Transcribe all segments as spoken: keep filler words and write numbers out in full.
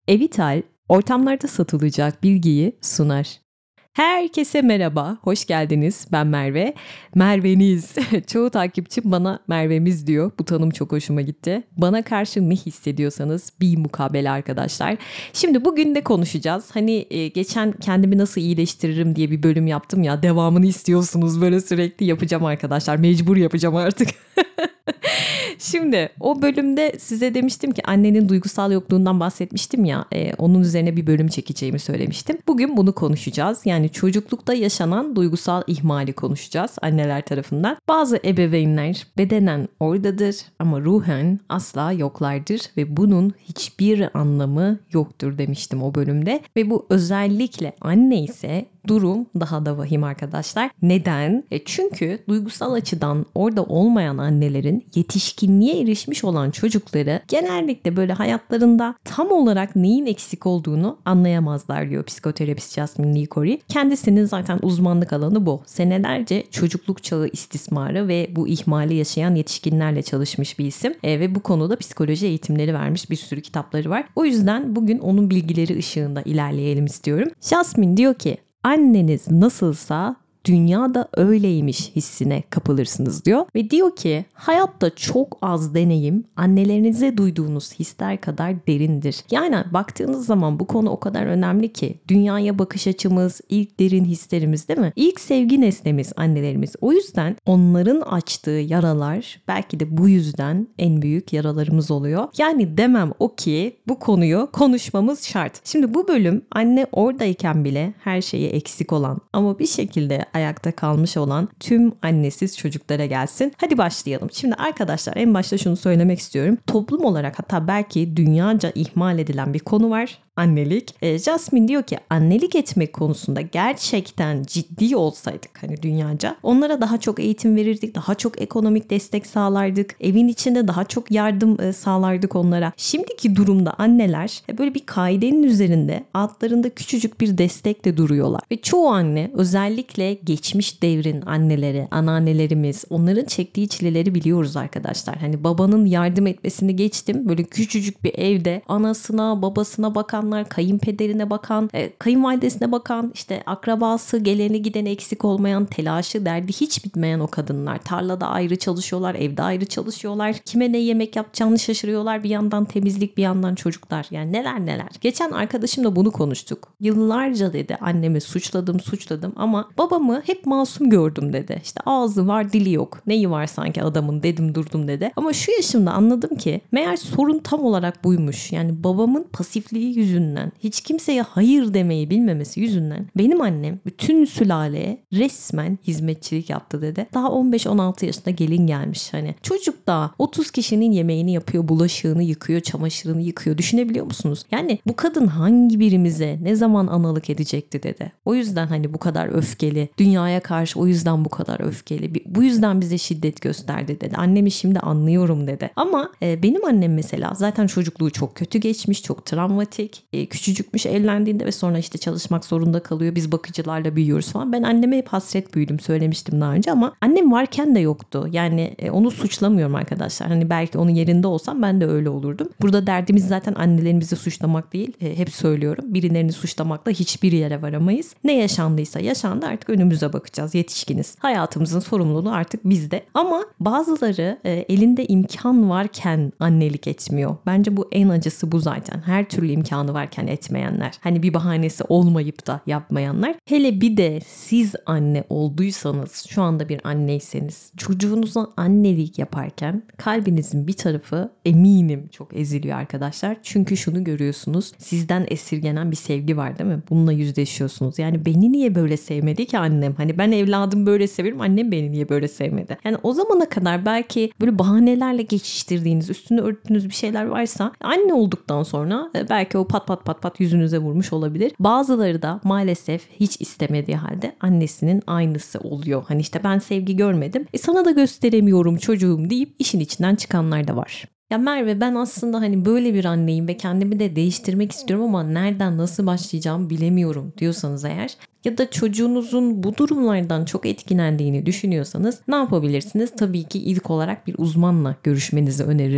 Evital, ortamlarda satılacak bilgiyi sunar. Herkese merhaba, hoş geldiniz. Ben Merve. Merveniz. Çoğu takipçim bana Mervemiz diyor. Bu tanım çok hoşuma gitti. Bana karşı ne hissediyorsanız bir mukabele arkadaşlar. Şimdi bugün de konuşacağız. Hani e, geçen kendimi nasıl iyileştiririm diye bir bölüm yaptım ya. Devamını istiyorsunuz, böyle sürekli yapacağım arkadaşlar. Mecbur yapacağım artık. Şimdi o bölümde size demiştim ki annenin duygusal yokluğundan bahsetmiştim ya, e, onun üzerine bir bölüm çekeceğimi söylemiştim. Bugün bunu konuşacağız. Yani çocuklukta yaşanan duygusal ihmali konuşacağız anneler tarafından. Bazı ebeveynler bedenen oradadır ama ruhen asla yoklardır ve bunun hiçbir anlamı yoktur demiştim o bölümde. Ve bu özellikle anne ise durum daha da vahim arkadaşlar. Neden? E çünkü duygusal açıdan orada olmayan annelerin yetişkinliğe erişmiş olan çocukları genellikle böyle hayatlarında tam olarak neyin eksik olduğunu anlayamazlar diyor psikoterapist Jasmine Lee Cori. Kendisinin zaten uzmanlık alanı bu. Senelerce çocukluk çağı istismarı ve bu ihmali yaşayan yetişkinlerle çalışmış bir isim. E, ve bu konuda psikoloji eğitimleri vermiş, bir sürü kitapları var. O yüzden bugün onun bilgileri ışığında ilerleyelim istiyorum. Jasmine diyor ki, anneniz nasılsa dünya da öyleymiş hissine kapılırsınız diyor. Ve diyor ki hayatta çok az deneyim annelerinize duyduğunuz hisler kadar derindir. Yani baktığınız zaman bu konu o kadar önemli ki dünyaya bakış açımız, ilk derin hislerimiz değil mi? İlk sevgi nesnemiz annelerimiz. O yüzden onların açtığı yaralar belki de bu yüzden en büyük yaralarımız oluyor. Yani demem o ki bu konuyu konuşmamız şart. Şimdi bu bölüm anne oradayken bile her şeyi eksik olan ama bir şekilde ayakta kalmış olan tüm annesiz çocuklara gelsin. Hadi başlayalım. Şimdi arkadaşlar en başta şunu söylemek istiyorum. Toplum olarak hatta belki dünyaca ihmal edilen bir konu var. Annelik. E, Jasmine diyor ki annelik etmek konusunda gerçekten ciddi olsaydık hani dünyaca onlara daha çok eğitim verirdik, daha çok ekonomik destek sağlardık, evin içinde daha çok yardım e, sağlardık onlara. Şimdiki durumda anneler e, böyle bir kaidenin üzerinde altlarında küçücük bir destekle duruyorlar. Ve çoğu anne özellikle geçmiş devrin anneleri, anneannelerimiz onların çektiği çileleri biliyoruz arkadaşlar. Hani babanın yardım etmesini geçtim. Böyle küçücük bir evde anasına, babasına bakan, kayınpederine bakan, kayınvalidesine bakan, işte akrabası, geleni gideni eksik olmayan, telaşı, derdi hiç bitmeyen o kadınlar. Tarlada ayrı çalışıyorlar, evde ayrı çalışıyorlar. Kime ne yemek yapacağını şaşırıyorlar. Bir yandan temizlik, bir yandan çocuklar. Yani neler neler. Geçen arkadaşımla bunu konuştuk. Yıllarca dedi annemi suçladım, suçladım ama babamı hep masum gördüm dedi. İşte ağzı var, dili yok. Neyi var sanki adamın dedim durdum dedi. Ama şu yaşımda anladım ki meğer sorun tam olarak buymuş. Yani babamın pasifliği yüzünden yüzünden, hiç kimseye hayır demeyi bilmemesi yüzünden benim annem bütün sülaleye resmen hizmetçilik yaptı dedi. Daha on beş on altı yaşında gelin gelmiş hani. Çocuk da otuz kişinin yemeğini yapıyor, bulaşığını yıkıyor, çamaşırını yıkıyor. Düşünebiliyor musunuz? Yani bu kadın hangi birimize ne zaman analık edecekti dedi. O yüzden hani bu kadar öfkeli. Dünyaya karşı o yüzden bu kadar öfkeli. Bu yüzden bize şiddet gösterdi dedi. Annemi şimdi anlıyorum dedi. Ama e, benim annem mesela zaten çocukluğu çok kötü geçmiş, çok travmatik. E, küçücükmüş evlendiğinde ve sonra işte çalışmak zorunda kalıyor. Biz bakıcılarla büyüyoruz falan. Ben anneme hep hasret büyüdüm. Söylemiştim daha önce ama annem varken de yoktu. Yani e, onu suçlamıyorum arkadaşlar. Hani belki onun yerinde olsam ben de öyle olurdum. Burada derdimiz zaten annelerimizi suçlamak değil. E, hep söylüyorum. Birilerini suçlamakla hiçbir yere varamayız. Ne yaşandıysa yaşandı, artık önümüze bakacağız. Yetişkiniz. Hayatımızın sorumluluğu artık bizde. Ama bazıları e, elinde imkan varken annelik etmiyor. Bence bu en acısı bu zaten. Her türlü imkanı varken etmeyenler. Hani bir bahanesi olmayıp da yapmayanlar. Hele bir de siz anne olduysanız, şu anda bir anneyseniz, çocuğunuza annelik yaparken kalbinizin bir tarafı eminim çok eziliyor arkadaşlar. Çünkü şunu görüyorsunuz. Sizden esirgenen bir sevgi var değil mi? Bununla yüzleşiyorsunuz. Yani beni niye böyle sevmedi ki annem? Hani ben evladım böyle severim, annem beni niye böyle sevmedi? Yani o zamana kadar belki böyle bahanelerle geçiştirdiğiniz, üstünü örttüğünüz bir şeyler varsa anne olduktan sonra belki o pat pat pat pat yüzünüze vurmuş olabilir. Bazıları da maalesef hiç istemediği halde annesinin aynısı oluyor. Hani işte ben sevgi görmedim, e sana da gösteremiyorum çocuğum deyip işin içinden çıkanlar da var. Ya Merve, ben aslında hani böyle bir anneyim ve kendimi de değiştirmek istiyorum ama nereden nasıl başlayacağımı bilemiyorum diyorsanız eğer, ya da çocuğunuzun bu durumlardan çok etkilendiğini düşünüyorsanız ne yapabilirsiniz? Tabii ki ilk olarak bir uzmanla görüşmenizi öneririm.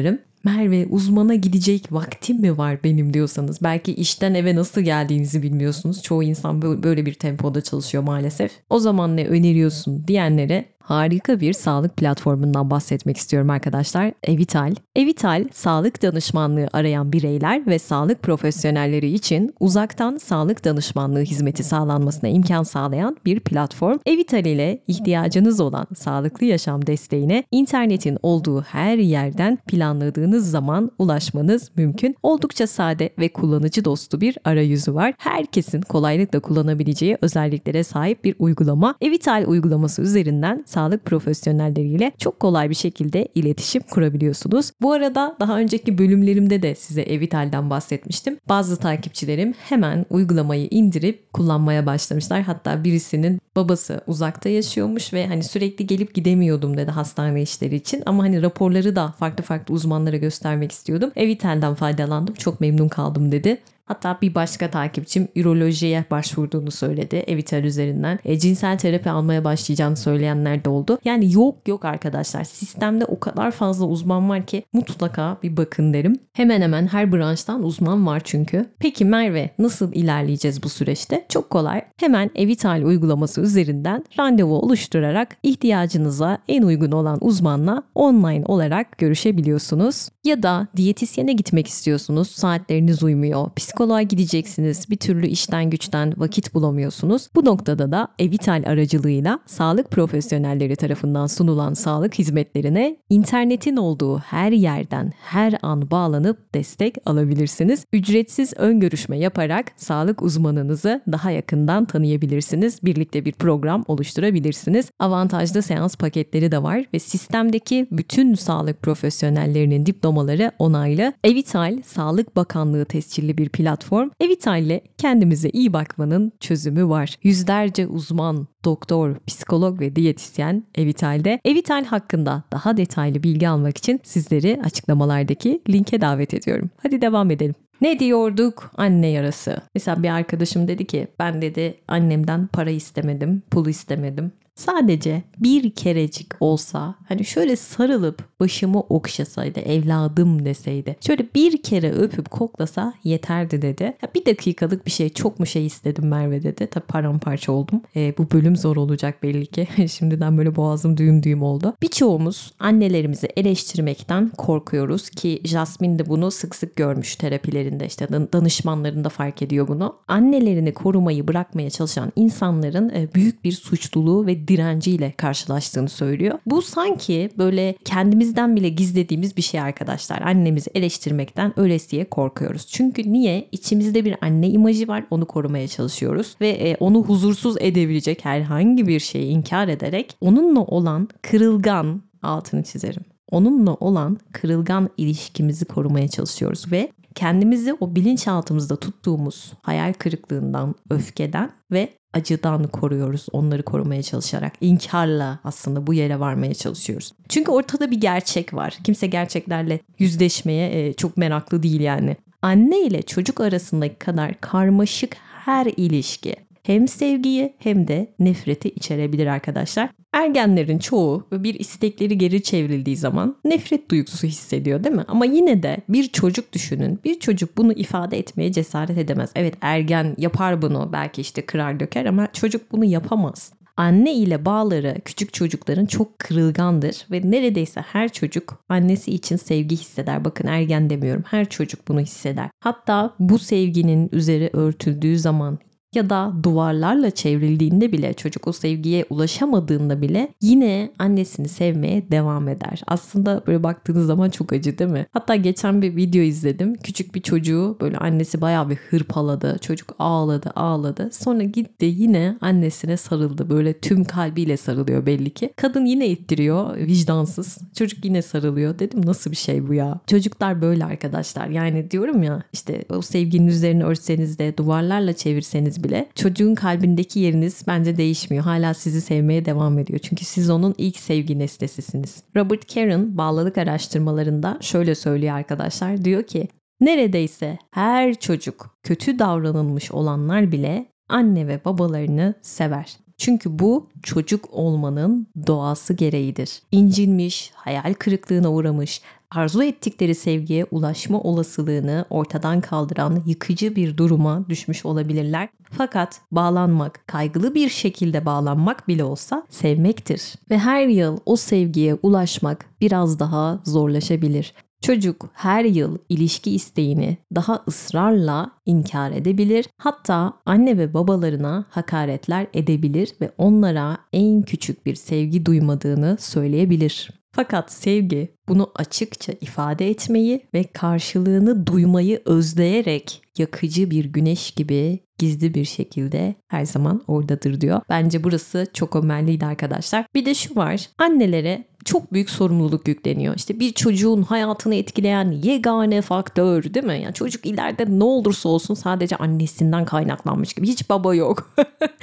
Merve, uzmana gidecek vaktim mi var benim diyorsanız, belki işten eve nasıl geldiğinizi bilmiyorsunuz. Çoğu insan böyle bir tempoda çalışıyor maalesef. O zaman ne öneriyorsun diyenlere harika bir sağlık platformundan bahsetmek istiyorum arkadaşlar. Evital. Evital, sağlık danışmanlığı arayan bireyler ve sağlık profesyonelleri için uzaktan sağlık danışmanlığı hizmeti sağlanmasına imkan sağlayan bir platform. Evital ile ihtiyacınız olan sağlıklı yaşam desteğine internetin olduğu her yerden planladığınız zaman ulaşmanız mümkün. Oldukça sade ve kullanıcı dostu bir arayüzü var. Herkesin kolaylıkla kullanabileceği özelliklere sahip bir uygulama. Evital uygulaması üzerinden sağlık profesyonelleriyle çok kolay bir şekilde iletişim kurabiliyorsunuz. Bu arada daha önceki bölümlerimde de size Evital'den bahsetmiştim. Bazı takipçilerim hemen uygulamayı indirip kullanmaya başlamışlar. Hatta birisinin babası uzakta yaşıyormuş ve hani sürekli gelip gidemiyordum dedi hastane işleri için. Ama hani raporları da farklı farklı uzmanlara göstermek istiyordum. Evital'den faydalandım. Çok memnun kaldım dedi. Hatta bir başka takipçim ürolojiye başvurduğunu söyledi Evital üzerinden. E, cinsel terapi almaya başlayacağını söyleyenler de oldu. Yani yok yok arkadaşlar, sistemde o kadar fazla uzman var ki mutlaka bir bakın derim. Hemen hemen her branştan uzman var çünkü. Peki Merve, nasıl ilerleyeceğiz bu süreçte? Çok kolay. Hemen Evital uygulaması üzerinden randevu oluşturarak ihtiyacınıza en uygun olan uzmanla online olarak görüşebiliyorsunuz. Ya da diyetisyene gitmek istiyorsunuz, saatleriniz uymuyor, psikoloğa gideceksiniz, bir türlü işten güçten vakit bulamıyorsunuz. Bu noktada da Evital aracılığıyla sağlık profesyonelleri tarafından sunulan sağlık hizmetlerine internetin olduğu her yerden her an bağlanıp destek alabilirsiniz. Ücretsiz ön görüşme yaparak sağlık uzmanınızı daha yakından tanıyabilirsiniz. Birlikte bir program oluşturabilirsiniz. Avantajlı seans paketleri de var ve sistemdeki bütün sağlık profesyonellerinin diplomaları onaylı. Evital, Sağlık Bakanlığı tescilli bir platform. Evital ile kendimize iyi bakmanın çözümü var. Yüzlerce uzman, doktor, psikolog ve diyetisyen Evital'de. Evital hakkında daha detaylı bilgi almak için sizleri açıklamalardaki linke davet ediyorum. Hadi devam edelim. Ne diyorduk? Anne yarası. Mesela bir arkadaşım dedi ki, ben dedi annemden para istemedim, pul istemedim. Sadece bir kerecik olsa, hani şöyle sarılıp başımı okşasaydı, evladım deseydi, şöyle bir kere öpüp koklasa yeterdi dedi. Ya bir dakikalık bir şey, çok mu şey istedim Merve dedi. Tabii paramparça oldum. E, bu bölüm zor olacak belli ki. Şimdiden böyle boğazım düğüm düğüm oldu. Birçoğumuz annelerimizi eleştirmekten korkuyoruz ki Jasmine de bunu sık sık görmüş terapilerinde, işte danışmanlarında fark ediyor bunu. Annelerini korumayı bırakmaya çalışan insanların büyük bir suçluluğu ve direnciyle karşılaştığını söylüyor. Bu sanki böyle kendimizden bile gizlediğimiz bir şey arkadaşlar. Annemizi eleştirmekten ölesiye korkuyoruz. Çünkü niye? İçimizde bir anne imajı var. Onu korumaya çalışıyoruz ve onu huzursuz edebilecek herhangi bir şeyi inkar ederek onunla olan kırılgan, altını çizerim, onunla olan kırılgan ilişkimizi korumaya çalışıyoruz ve kendimizi o bilinçaltımızda tuttuğumuz hayal kırıklığından, öfkeden ve acıdan koruyoruz. Onları korumaya çalışarak, inkarla aslında bu yere varmaya çalışıyoruz. Çünkü ortada bir gerçek var. Kimse gerçeklerle yüzleşmeye çok meraklı değil yani. Anne ile çocuk arasındaki kadar karmaşık her ilişki hem sevgiyi hem de nefreti içerebilir arkadaşlar. Ergenlerin çoğu bir istekleri geri çevrildiği zaman nefret duygusu hissediyor değil mi? Ama yine de bir çocuk düşünün. Bir çocuk bunu ifade etmeye cesaret edemez. Evet, ergen yapar bunu, belki işte kırar döker, ama çocuk bunu yapamaz. Anne ile bağları küçük çocukların çok kırılgandır ve neredeyse her çocuk annesi için sevgi hisseder. Bakın, ergen demiyorum, her çocuk bunu hisseder. Hatta bu sevginin üzeri örtüldüğü zaman ya da duvarlarla çevrildiğinde bile, çocuk o sevgiye ulaşamadığında bile yine annesini sevmeye devam eder. Aslında böyle baktığınız zaman çok acı değil mi? Hatta geçen bir video izledim. Küçük bir çocuğu böyle annesi bayağı bir hırpaladı. Çocuk ağladı ağladı. Sonra gitti yine annesine sarıldı. Böyle tüm kalbiyle sarılıyor belli ki. Kadın yine ittiriyor, vicdansız. Çocuk yine sarılıyor. Dedim nasıl bir şey bu ya? Çocuklar böyle arkadaşlar. Yani diyorum ya, işte o sevginin üzerine örtseniz de, duvarlarla çevirseniz bile çocuğun kalbindeki yeriniz bence değişmiyor. Hala sizi sevmeye devam ediyor. Çünkü siz onun ilk sevgi nesnesisiniz. Robert Karen bağlılık araştırmalarında şöyle söylüyor arkadaşlar. Diyor ki, neredeyse her çocuk, kötü davranılmış olanlar bile anne ve babalarını sever. Çünkü bu çocuk olmanın doğası gereğidir. İncinmiş, hayal kırıklığına uğramış, arzu ettikleri sevgiye ulaşma olasılığını ortadan kaldıran yıkıcı bir duruma düşmüş olabilirler. Fakat bağlanmak, kaygılı bir şekilde bağlanmak bile olsa sevmektir. Ve her yıl o sevgiye ulaşmak biraz daha zorlaşabilir. Çocuk her yıl ilişki isteğini daha ısrarla inkar edebilir. Hatta anne ve babalarına hakaretler edebilir ve onlara en küçük bir sevgi duymadığını söyleyebilir. Fakat sevgi bunu açıkça ifade etmeyi ve karşılığını duymayı özleyerek yakıcı bir güneş gibi gizli bir şekilde her zaman oradadır diyor. Bence burası çok önemliydi arkadaşlar. Bir de şu var, annelere çok büyük sorumluluk yükleniyor. İşte bir çocuğun hayatını etkileyen yegane faktör, değil mi? Yani çocuk ileride ne olursa olsun sadece annesinden kaynaklanmış gibi. Hiç baba yok.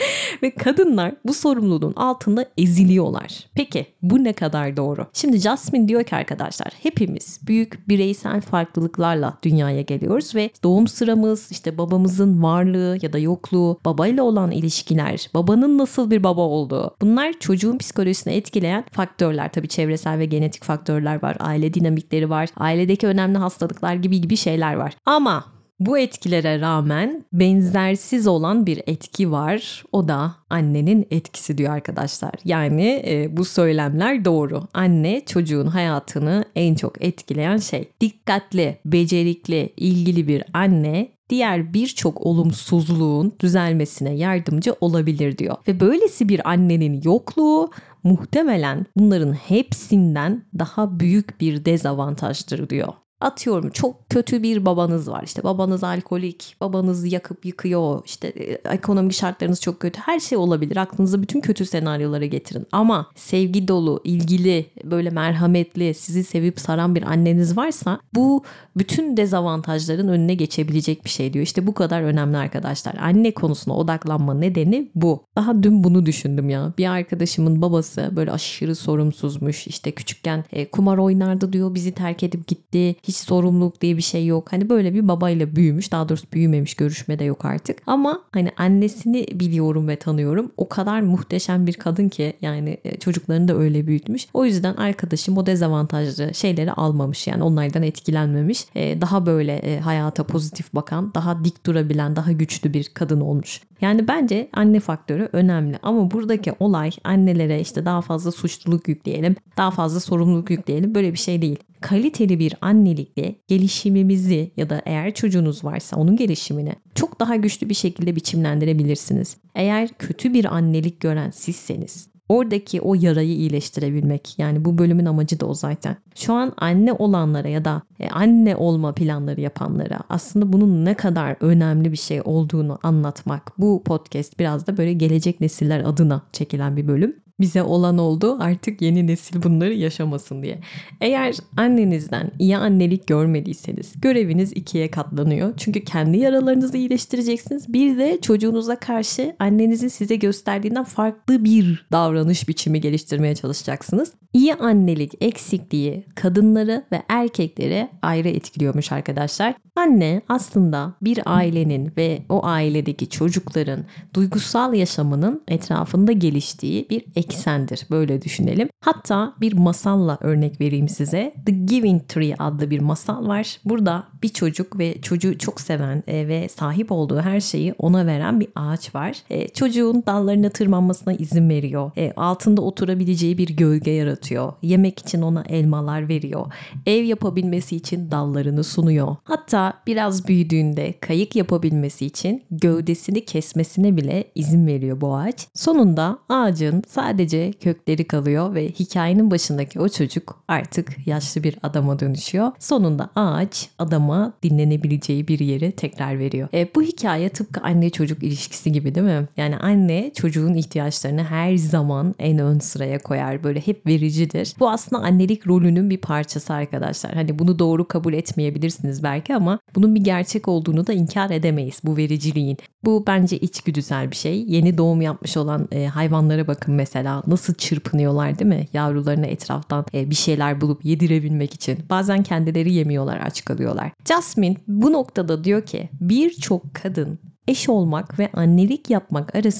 Ve kadınlar bu sorumluluğun altında eziliyorlar. Peki bu ne kadar doğru? Şimdi Jasmine diyor ki arkadaşlar, hepimiz büyük bireysel farklılıklarla dünyaya geliyoruz ve doğum sıramız, işte babamızın varlığı ya da yokluğu, babayla olan ilişkiler, babanın nasıl bir baba olduğu, bunlar çocuğun psikolojisini etkileyen faktörler. Tabii çevresel ve genetik faktörler var, aile dinamikleri var, ailedeki önemli hastalıklar gibi gibi şeyler var. Ama bu etkilere rağmen benzersiz olan bir etki var. O da annenin etkisi diyor arkadaşlar. Yani e, bu söylemler doğru. Anne çocuğun hayatını en çok etkileyen şey. Dikkatli, becerikli, ilgili bir anne diğer birçok olumsuzluğun düzelmesine yardımcı olabilir diyor. Ve böylesi bir annenin yokluğu muhtemelen bunların hepsinden daha büyük bir dezavantajdır diyor. Atıyorum çok kötü bir babanız var. İşte babanız alkolik, babanız yakıp yıkıyor, işte ekonomik şartlarınız çok kötü. Her şey olabilir. Aklınıza bütün kötü senaryoları getirin. Ama sevgi dolu, ilgili, böyle merhametli, sizi sevip saran bir anneniz varsa bu bütün dezavantajların önüne geçebilecek bir şey diyor. İşte bu kadar önemli arkadaşlar. Anne konusuna odaklanma nedeni bu. Daha dün bunu düşündüm ya. Bir arkadaşımın babası böyle aşırı sorumsuzmuş. İşte küçükken e, kumar oynardı diyor. Bizi terk edip gitti. Hiç sorumluluk diye bir şey yok. Hani böyle bir babayla büyümüş. Daha doğrusu büyümemiş. Görüşme de yok artık. Ama hani annesini biliyorum ve tanıyorum. O kadar muhteşem bir kadın ki yani çocuklarını da öyle büyütmüş. O yüzden arkadaşım o dezavantajlı şeyleri almamış. Yani onlardan etkilenmemiş. Ee, daha böyle e, hayata pozitif bakan, daha dik durabilen, daha güçlü bir kadın olmuş. Yani bence anne faktörü önemli. Ama buradaki olay annelere işte daha fazla suçluluk yükleyelim, daha fazla sorumluluk yükleyelim. Böyle bir şey değil. Kaliteli bir annelikle gelişimimizi ya da eğer çocuğunuz varsa onun gelişimini çok daha güçlü bir şekilde biçimlendirebilirsiniz. Eğer kötü bir annelik gören sizseniz oradaki o yarayı iyileştirebilmek, yani bu bölümün amacı da o zaten. Şu an anne olanlara ya da anne olma planları yapanlara aslında bunun ne kadar önemli bir şey olduğunu anlatmak. Bu podcast biraz da böyle gelecek nesiller adına çekilen bir bölüm. Bize olan oldu, artık yeni nesil bunları yaşamasın diye. Eğer annenizden iyi annelik görmediyseniz göreviniz ikiye katlanıyor. Çünkü kendi yaralarınızı iyileştireceksiniz. Bir de çocuğunuza karşı annenizin size gösterdiğinden farklı bir davranış biçimi geliştirmeye çalışacaksınız. İyi annelik eksikliği kadınları ve erkekleri ayrı etkiliyormuş arkadaşlar. Anne aslında bir ailenin ve o ailedeki çocukların duygusal yaşamının etrafında geliştiği bir eksendir. Böyle düşünelim. Hatta bir masalla örnek vereyim size. The Giving Tree adlı bir masal var. Burada bir çocuk ve çocuğu çok seven e, ve sahip olduğu her şeyi ona veren bir ağaç var. E, çocuğun dallarına tırmanmasına izin veriyor. E, altında oturabileceği bir gölge yaratıyor. Yemek için ona elmalar veriyor. Ev yapabilmesi için dallarını sunuyor. Hatta biraz büyüdüğünde kayık yapabilmesi için gövdesini kesmesine bile izin veriyor bu ağaç. Sonunda ağacın sadece kökleri kalıyor ve hikayenin başındaki o çocuk artık yaşlı bir adama dönüşüyor. Sonunda ağaç adama dinlenebileceği bir yeri tekrar veriyor. E, bu hikaye tıpkı anne çocuk ilişkisi gibi değil mi? Yani anne çocuğun ihtiyaçlarını her zaman en ön sıraya koyar. Böyle hep vericidir. Bu aslında annelik rolünün bir parçası arkadaşlar. Hani bunu doğru kabul etmeyebilirsiniz belki ama bunun bir gerçek olduğunu da inkar edemeyiz, bu vericiliğin. Bu bence içgüdüsel bir şey. Yeni doğum yapmış olan e, hayvanlara bakın mesela. Nasıl çırpınıyorlar değil mi? Yavrularına etraftan e, bir şeyler bulup yedirebilmek için. Bazen kendileri yemiyorlar, aç kalıyorlar. Jasmine bu noktada diyor ki birçok kadın eş olmak ve annelik yapmak arasında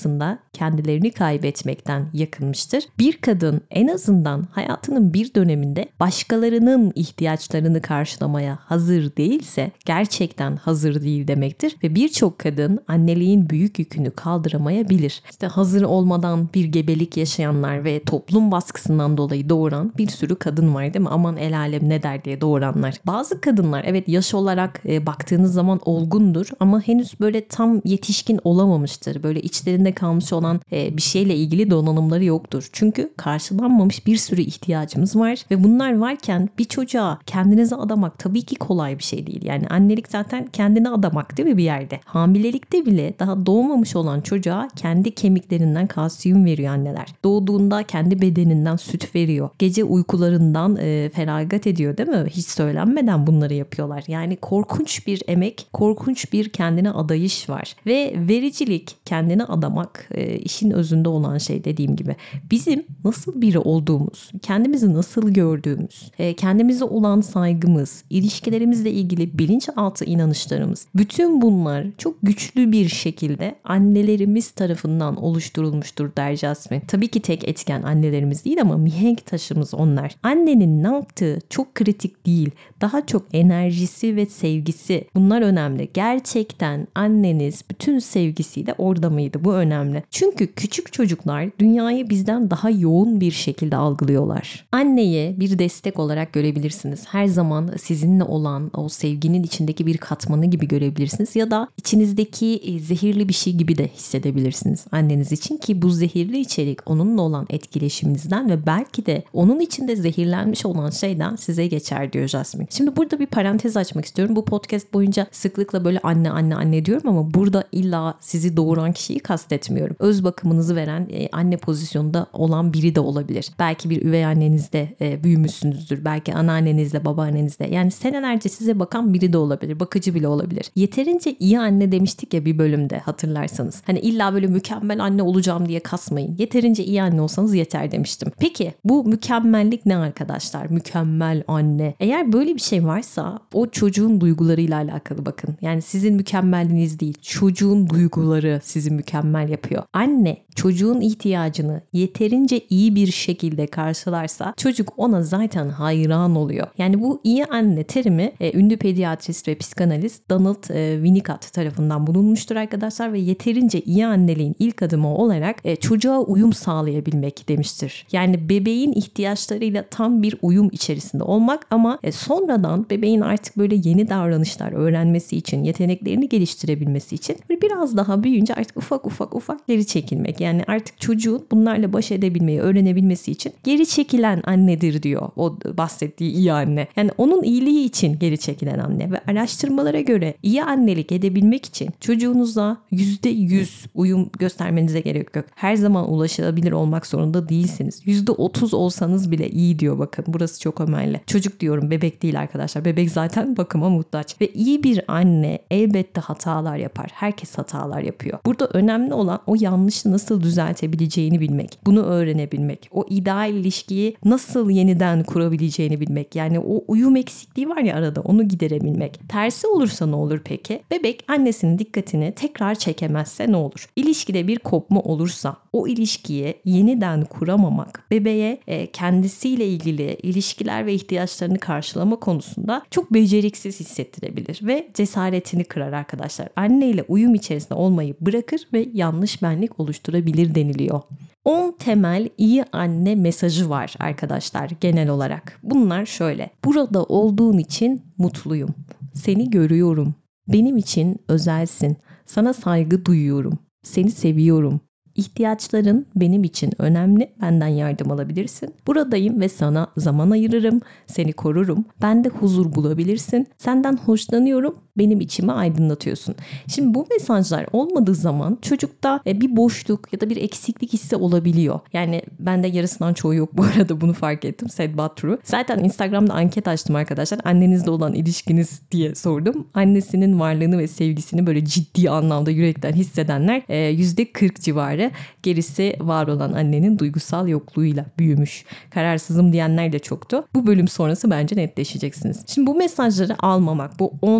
kendilerini kaybetmekten yakınmıştır. Bir kadın en azından hayatının bir döneminde başkalarının ihtiyaçlarını karşılamaya hazır değilse gerçekten hazır değil demektir ve birçok kadın anneliğin büyük yükünü kaldıramayabilir. İşte hazır olmadan bir gebelik yaşayanlar ve toplum baskısından dolayı doğuran bir sürü kadın var değil mi? Aman el alem ne der diye doğuranlar. Bazı kadınlar evet yaş olarak e, baktığınız zaman olgundur ama henüz böyle tam yetişkin olamamıştır. Böyle içlerinde kalmış olan e, bir şeyle ilgili donanımları yoktur. Çünkü karşılanmamış bir sürü ihtiyacımız var ve bunlar varken bir çocuğa kendinize adamak tabii ki kolay bir şey değil. Yani annelik zaten kendine adamak değil mi bir yerde? Hamilelikte bile daha doğmamış olan çocuğa kendi kemiklerinden kalsiyum veriyor anneler. Doğduğunda kendi bedeninden süt veriyor. Gece uykularından e, feragat ediyor değil mi? Hiç söylenmeden bunları yapıyorlar. Yani korkunç bir emek, korkunç bir kendine adayış var. Ve vericilik, kendine adamak e, işin özünde olan şey dediğim gibi. Bizim nasıl biri olduğumuz, kendimizi nasıl gördüğümüz, e, kendimize olan saygımız, ilişkilerimizle ilgili bilinçaltı inanışlarımız, bütün bunlar çok güçlü bir şekilde annelerimiz tarafından oluşturulmuştur der Jasmine. Tabii ki tek etken annelerimiz değil ama mihenk taşımız onlar. Annenin ne yaptığı çok kritik değil. Daha çok enerjisi ve sevgisi. Bunlar önemli. Gerçekten anneniz bütün sevgisiyle orada mıydı? Bu önemli. Çünkü küçük çocuklar dünyayı bizden daha yoğun bir şekilde algılıyorlar. Anneyi bir destek olarak görebilirsiniz. Her zaman sizinle olan o sevginin içindeki bir katmanı gibi görebilirsiniz ya da içinizdeki zehirli bir şey gibi de hissedebilirsiniz anneniz için ki bu zehirli içerik onunla olan etkileşiminizden ve belki de onun içinde zehirlenmiş olan şeyden size geçer diyor Jasmine. Şimdi burada bir parantez açmak istiyorum. Bu podcast boyunca sıklıkla böyle anne anne anne diyorum ama burada illa sizi doğuran kişiyi kastetmiyorum. Öz bakımınızı veren e, anne pozisyonunda olan biri de olabilir. Belki bir üvey annenizde e, büyümüşsünüzdür. Belki anneannenizle, babaannenizle. Yani senelerce size bakan biri de olabilir. Bakıcı bile olabilir. Yeterince iyi anne demiştik ya bir bölümde hatırlarsanız. Hani illa böyle mükemmel anne olacağım diye kasmayın. Yeterince iyi anne olsanız yeter demiştim. Peki bu mükemmellik ne arkadaşlar? Mükemmel anne. Eğer böyle bir şey varsa o çocuğun duygularıyla alakalı bakın. Yani sizin mükemmelliğiniz değil. Çocuğun duyguları sizi mükemmel yapıyor. Anne çocuğun ihtiyacını yeterince iyi bir şekilde karşılarsa çocuk ona zaten hayran oluyor. Yani bu iyi anne terimi e, ünlü pediatrist ve psikanalist Donald e, Winnicott tarafından bulunmuştur arkadaşlar ve yeterince iyi anneliğin ilk adımı olarak e, çocuğa uyum sağlayabilmek demiştir. Yani bebeğin ihtiyaçlarıyla tam bir uyum içerisinde olmak ama e, sonradan bebeğin artık böyle yeni davranışlar öğrenmesi için, yeteneklerini geliştirebilmesi için biraz daha büyüyünce artık ufak ufak ufak geri çekilmek. Yani artık çocuğun bunlarla baş edebilmeyi öğrenebilmesi için geri çekilen annedir diyor o bahsettiği iyi anne. Yani onun iyiliği için geri çekilen anne ve araştırmalara göre iyi annelik edebilmek için çocuğunuza yüzde yüz uyum göstermenize gerek yok. Her zaman ulaşılabilir olmak zorunda değilsiniz. yüzde otuz olsanız bile iyi diyor bakın. Burası çok önemli. Çocuk diyorum, bebek değil arkadaşlar. Bebek zaten bakıma muhtaç. Ve iyi bir anne elbette hatalar yapar. Herkes hatalar yapıyor. Burada önemli olan o yanlışı nasıl düzeltebileceğini bilmek. Bunu öğrenebilmek. O ideal ilişkiyi nasıl yeniden kurabileceğini bilmek. Yani o uyum eksikliği var ya arada, onu giderebilmek. Tersi olursa ne olur peki? Bebek annesinin dikkatini tekrar çekemezse ne olur? İlişkide bir kopma olursa o ilişkiyi yeniden kuramamak bebeğe e, kendisiyle ilgili ilişkiler ve ihtiyaçlarını karşılama konusunda çok beceriksiz hissettirebilir ve cesaretini kırar arkadaşlar. Anneyle uyum içerisinde olmayı bırakır ve yanlış benlik oluşturabilir deniliyor. on temel iyi anne mesajı var arkadaşlar genel olarak. Bunlar şöyle: burada olduğun için mutluyum. Seni görüyorum. Benim için özelsin. Sana saygı duyuyorum. Seni seviyorum. İhtiyaçların benim için önemli. Benden yardım alabilirsin. Buradayım ve sana zaman ayırırım. Seni korurum. Bende huzur bulabilirsin. Senden hoşlanıyorum. Benim içimi aydınlatıyorsun. Şimdi bu mesajlar olmadığı zaman çocukta bir boşluk ya da bir eksiklik hissi olabiliyor. Yani bende yarısından çoğu yok bu arada, bunu fark ettim. Sad but true. Zaten Instagram'da anket açtım arkadaşlar. Annenizle olan ilişkiniz diye sordum. Annesinin varlığını ve sevgisini böyle ciddi anlamda yürekten hissedenler yüzde kırk civarı. Gerisi var olan annenin duygusal yokluğuyla büyümüş. Kararsızım diyenler de çoktu. Bu bölüm sonrası bence netleşeceksiniz. Şimdi bu mesajları almamak, bu on mesaj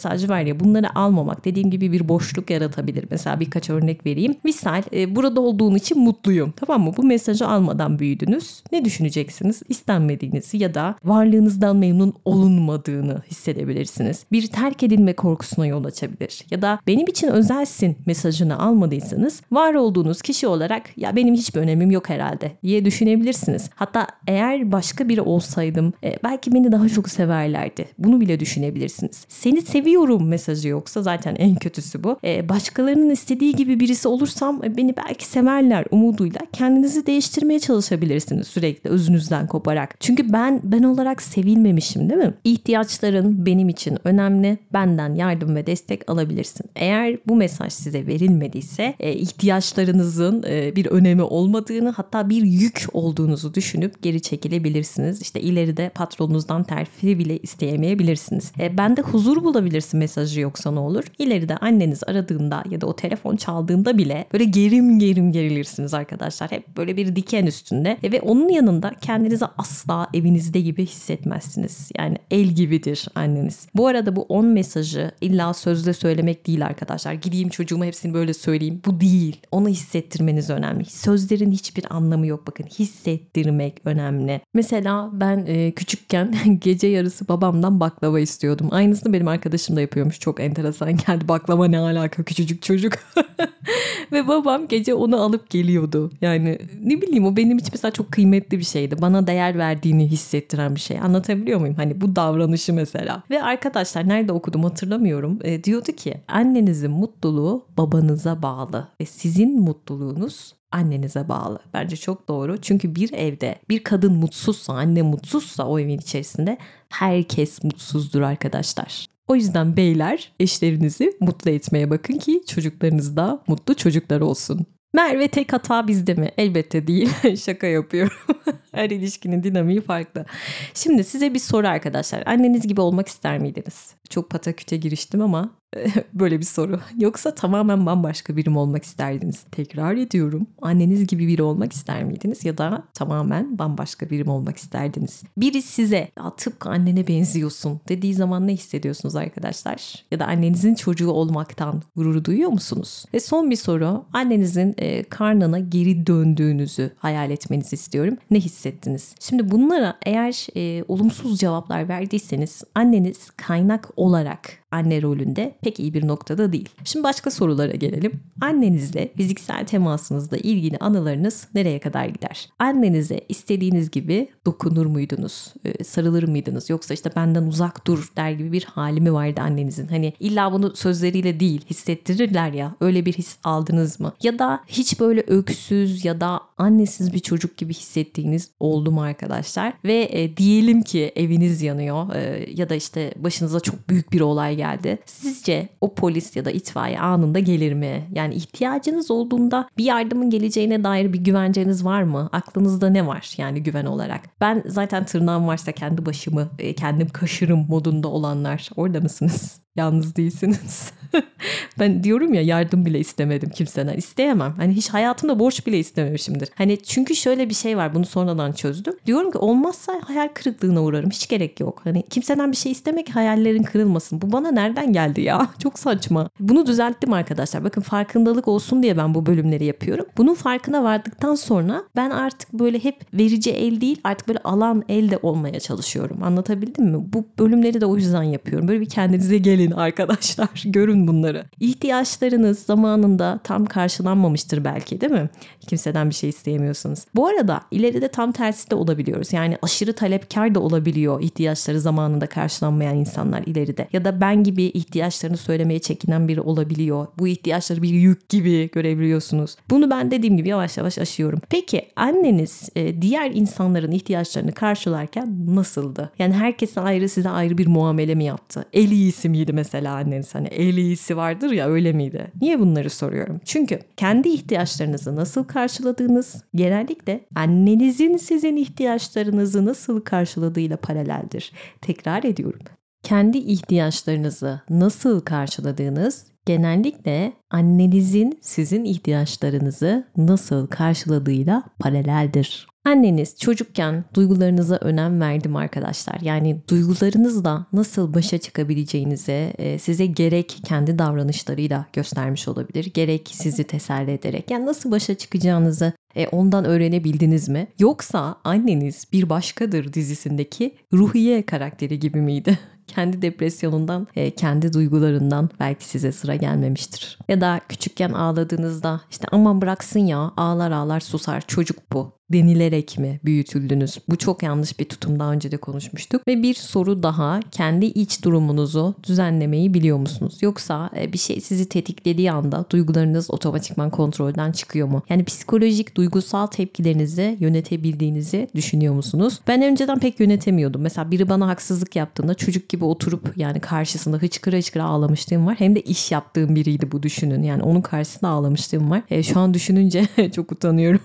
mesaj var ya, bunları almamak dediğim gibi bir boşluk yaratabilir. Mesela birkaç örnek vereyim. Misal e, burada olduğun için mutluyum. Tamam mı? Bu mesajı almadan büyüdünüz. Ne düşüneceksiniz? İstenmediğinizi ya da varlığınızdan memnun olunmadığını hissedebilirsiniz. Bir terk edilme korkusuna yol açabilir. Ya da benim için özelsin mesajını almadıysanız var olduğunuz kişi olarak ya benim hiçbir önemim yok herhalde diye düşünebilirsiniz. Hatta eğer başka biri olsaydım e, belki beni daha çok severlerdi. Bunu bile düşünebilirsiniz. Seni seviyorum mesajı yoksa zaten en kötüsü bu. E, başkalarının istediği gibi birisi olursam e, beni belki severler umuduyla kendinizi değiştirmeye çalışabilirsiniz sürekli özünüzden koparak. Çünkü ben ben olarak sevilmemişim, değil mi? İhtiyaçların benim için önemli. Benden yardım ve destek alabilirsin. Eğer bu mesaj size verilmediyse e, ihtiyaçlarınızın e, bir önemi olmadığını, hatta bir yük olduğunuzu düşünüp geri çekilebilirsiniz. İşte ileride patronunuzdan terfi bile isteyemeyebilirsiniz. E, bende huzur bulabilirsin mesajı yoksa ne olur? İleride anneniz aradığında ya da o telefon çaldığında bile böyle gerim gerim gerilirsiniz arkadaşlar. Hep böyle bir diken üstünde e, ve onun yanında kendinizi asla evinizde gibi hissetmezsiniz. Yani el gibidir anneniz. Bu arada bu on mesajı illa sözle söylemek değil arkadaşlar. Gideyim çocuğuma hepsini böyle söyleyeyim. Bu değil. Onu hissettirmeniz önemli. Sözlerin hiçbir anlamı yok. Bakın, hissettirmek önemli. Mesela ben e, küçükken gece yarısı babamdan baklava istiyordum. Aynısını benim arkadaşım da yapıyormuş. Çok enteresan geldi. Baklava ne alaka, küçücük çocuk. Ve babam gece onu alıp geliyordu. Yani ne bileyim, o benim için mesela çok kıymetli bir şeydi. Bana değer verdiğini hissettiren bir şey. Anlatabiliyor muyum? Hani bu davranışı mesela. Ve arkadaşlar nerede okudum hatırlamıyorum. E, diyordu ki annenizin mutluluğu babanıza bağlı. Ve sizin mutluluğunuz annenize bağlı. Bence çok doğru. Çünkü bir evde bir kadın mutsuzsa, anne mutsuzsa o evin içerisinde herkes mutsuzdur arkadaşlar. O yüzden beyler, eşlerinizi mutlu etmeye bakın ki çocuklarınız da mutlu çocuklar olsun. Merve, tek hata bizde mi? Elbette değil. Şaka yapıyorum. Her ilişkinin dinamiği farklı. Şimdi size bir soru arkadaşlar. Anneniz gibi olmak ister miydiniz? Çok pataküte giriştim ama böyle bir soru. Yoksa tamamen bambaşka biri mi olmak isterdiniz? Tekrar ediyorum. Anneniz gibi biri olmak ister miydiniz? Ya da tamamen bambaşka biri mi olmak isterdiniz? Biri size ya tıpkı annene benziyorsun dediği zaman ne hissediyorsunuz arkadaşlar? Ya da annenizin çocuğu olmaktan gurur duyuyor musunuz? Ve son bir soru. Annenizin e, karnına geri döndüğünüzü hayal etmenizi istiyorum. Ne hissettiniz? Şimdi bunlara eğer e, olumsuz cevaplar verdiyseniz anneniz kaynak olarak anne rolünde pek iyi bir noktada değil. Şimdi başka sorulara gelelim. Annenizle fiziksel temasınızla ilgili anılarınız nereye kadar gider? Annenize istediğiniz gibi dokunur muydunuz? Ee, sarılır mıydınız? Yoksa işte benden uzak dur der gibi bir hali mi vardı annenizin? Hani illa bunu sözleriyle değil, hissettirirler ya. Öyle bir his aldınız mı? Ya da hiç böyle öksüz ya da annesiz bir çocuk gibi hissettiğiniz oldu mu arkadaşlar? Ve e, diyelim ki eviniz yanıyor e, ya da işte başınıza çok büyük bir olay geldi. Sizce o polis ya da itfaiye anında gelir mi? Yani ihtiyacınız olduğunda bir yardımın geleceğine dair bir güvenceniz var mı? Aklınızda ne var yani güven olarak? Ben zaten tırnağım varsa kendi başımı e, kendim kaşırım modunda olanlar. Orada mısınız? Yalnız değilsiniz. Ben diyorum ya, yardım bile istemedim kimseden. İsteyemem. Hani hiç hayatımda borç bile istememişimdir. Hani çünkü şöyle bir şey var, bunu sonradan çözdüm. Diyorum ki olmazsa hayal kırıklığına uğrarım. Hiç gerek yok. Hani kimseden bir şey istemek, hayallerin kırılmasın. Bu bana nereden geldi ya? Çok saçma. Bunu düzelttim arkadaşlar. Bakın, farkındalık olsun diye ben bu bölümleri yapıyorum. Bunun farkına vardıktan sonra ben artık böyle hep verici el değil, artık böyle alan el de olmaya çalışıyorum. Anlatabildim mi? Bu bölümleri de o yüzden yapıyorum. Böyle bir kendinize gelin arkadaşlar. Görün bunları. İhtiyaçlarınız zamanında tam karşılanmamıştır belki, değil mi? Kimseden bir şey isteyemiyorsunuz. Bu arada ileride tam tersi de olabiliyoruz. Yani aşırı talepkar da olabiliyor ihtiyaçları zamanında karşılanmayan insanlar ileride. Ya da ben gibi ihtiyaçlarını söylemeye çekinen biri olabiliyor. Bu ihtiyaçları bir yük gibi görebiliyorsunuz. Bunu ben dediğim gibi yavaş yavaş aşıyorum. Peki anneniz diğer insanların ihtiyaçlarını karşılarken nasıldı? Yani herkese ayrı, size ayrı bir muamele mi yaptı? El iyisi miydi mesela anneniz? Hani el iyisi vardır ya, öyle miydi? Niye bunları soruyorum? Çünkü kendi ihtiyaçlarınızı nasıl karşıladığınız genellikle annenizin sizin ihtiyaçlarınızı nasıl karşıladığıyla paraleldir. Tekrar ediyorum. Kendi ihtiyaçlarınızı nasıl karşıladığınız genellikle annenizin sizin ihtiyaçlarınızı nasıl karşıladığıyla paraleldir. Anneniz çocukken duygularınıza önem verdi mi arkadaşlar? Yani duygularınızla nasıl başa çıkabileceğinizi size gerek kendi davranışlarıyla göstermiş olabilir, gerek sizi teselli ederek. Yani nasıl başa çıkacağınızı ondan öğrenebildiniz mi? Yoksa anneniz Bir Başkadır dizisindeki Ruhiye karakteri gibi miydi? Kendi depresyonundan, kendi duygularından belki size sıra gelmemiştir. Ya da küçükken ağladığınızda işte aman bıraksın ya, ağlar ağlar susar, çocuk bu denilerek mi büyütüldünüz? Bu çok yanlış bir tutum, daha önce de konuşmuştuk. Ve bir soru daha, kendi iç durumunuzu düzenlemeyi biliyor musunuz? Yoksa bir şey sizi tetiklediği anda duygularınız otomatikman kontrolden çıkıyor mu? Yani psikolojik, duygusal tepkilerinizi yönetebildiğinizi düşünüyor musunuz? Ben önceden pek yönetemiyordum. Mesela biri bana haksızlık yaptığında çocuk gibi oturup yani karşısında hıçkıra hıçkıra ağlamışlığım var. Hem de iş yaptığım biriydi bu, düşünün. Yani onun karşısında ağlamışlığım var. E, şu an düşününce çok utanıyorum.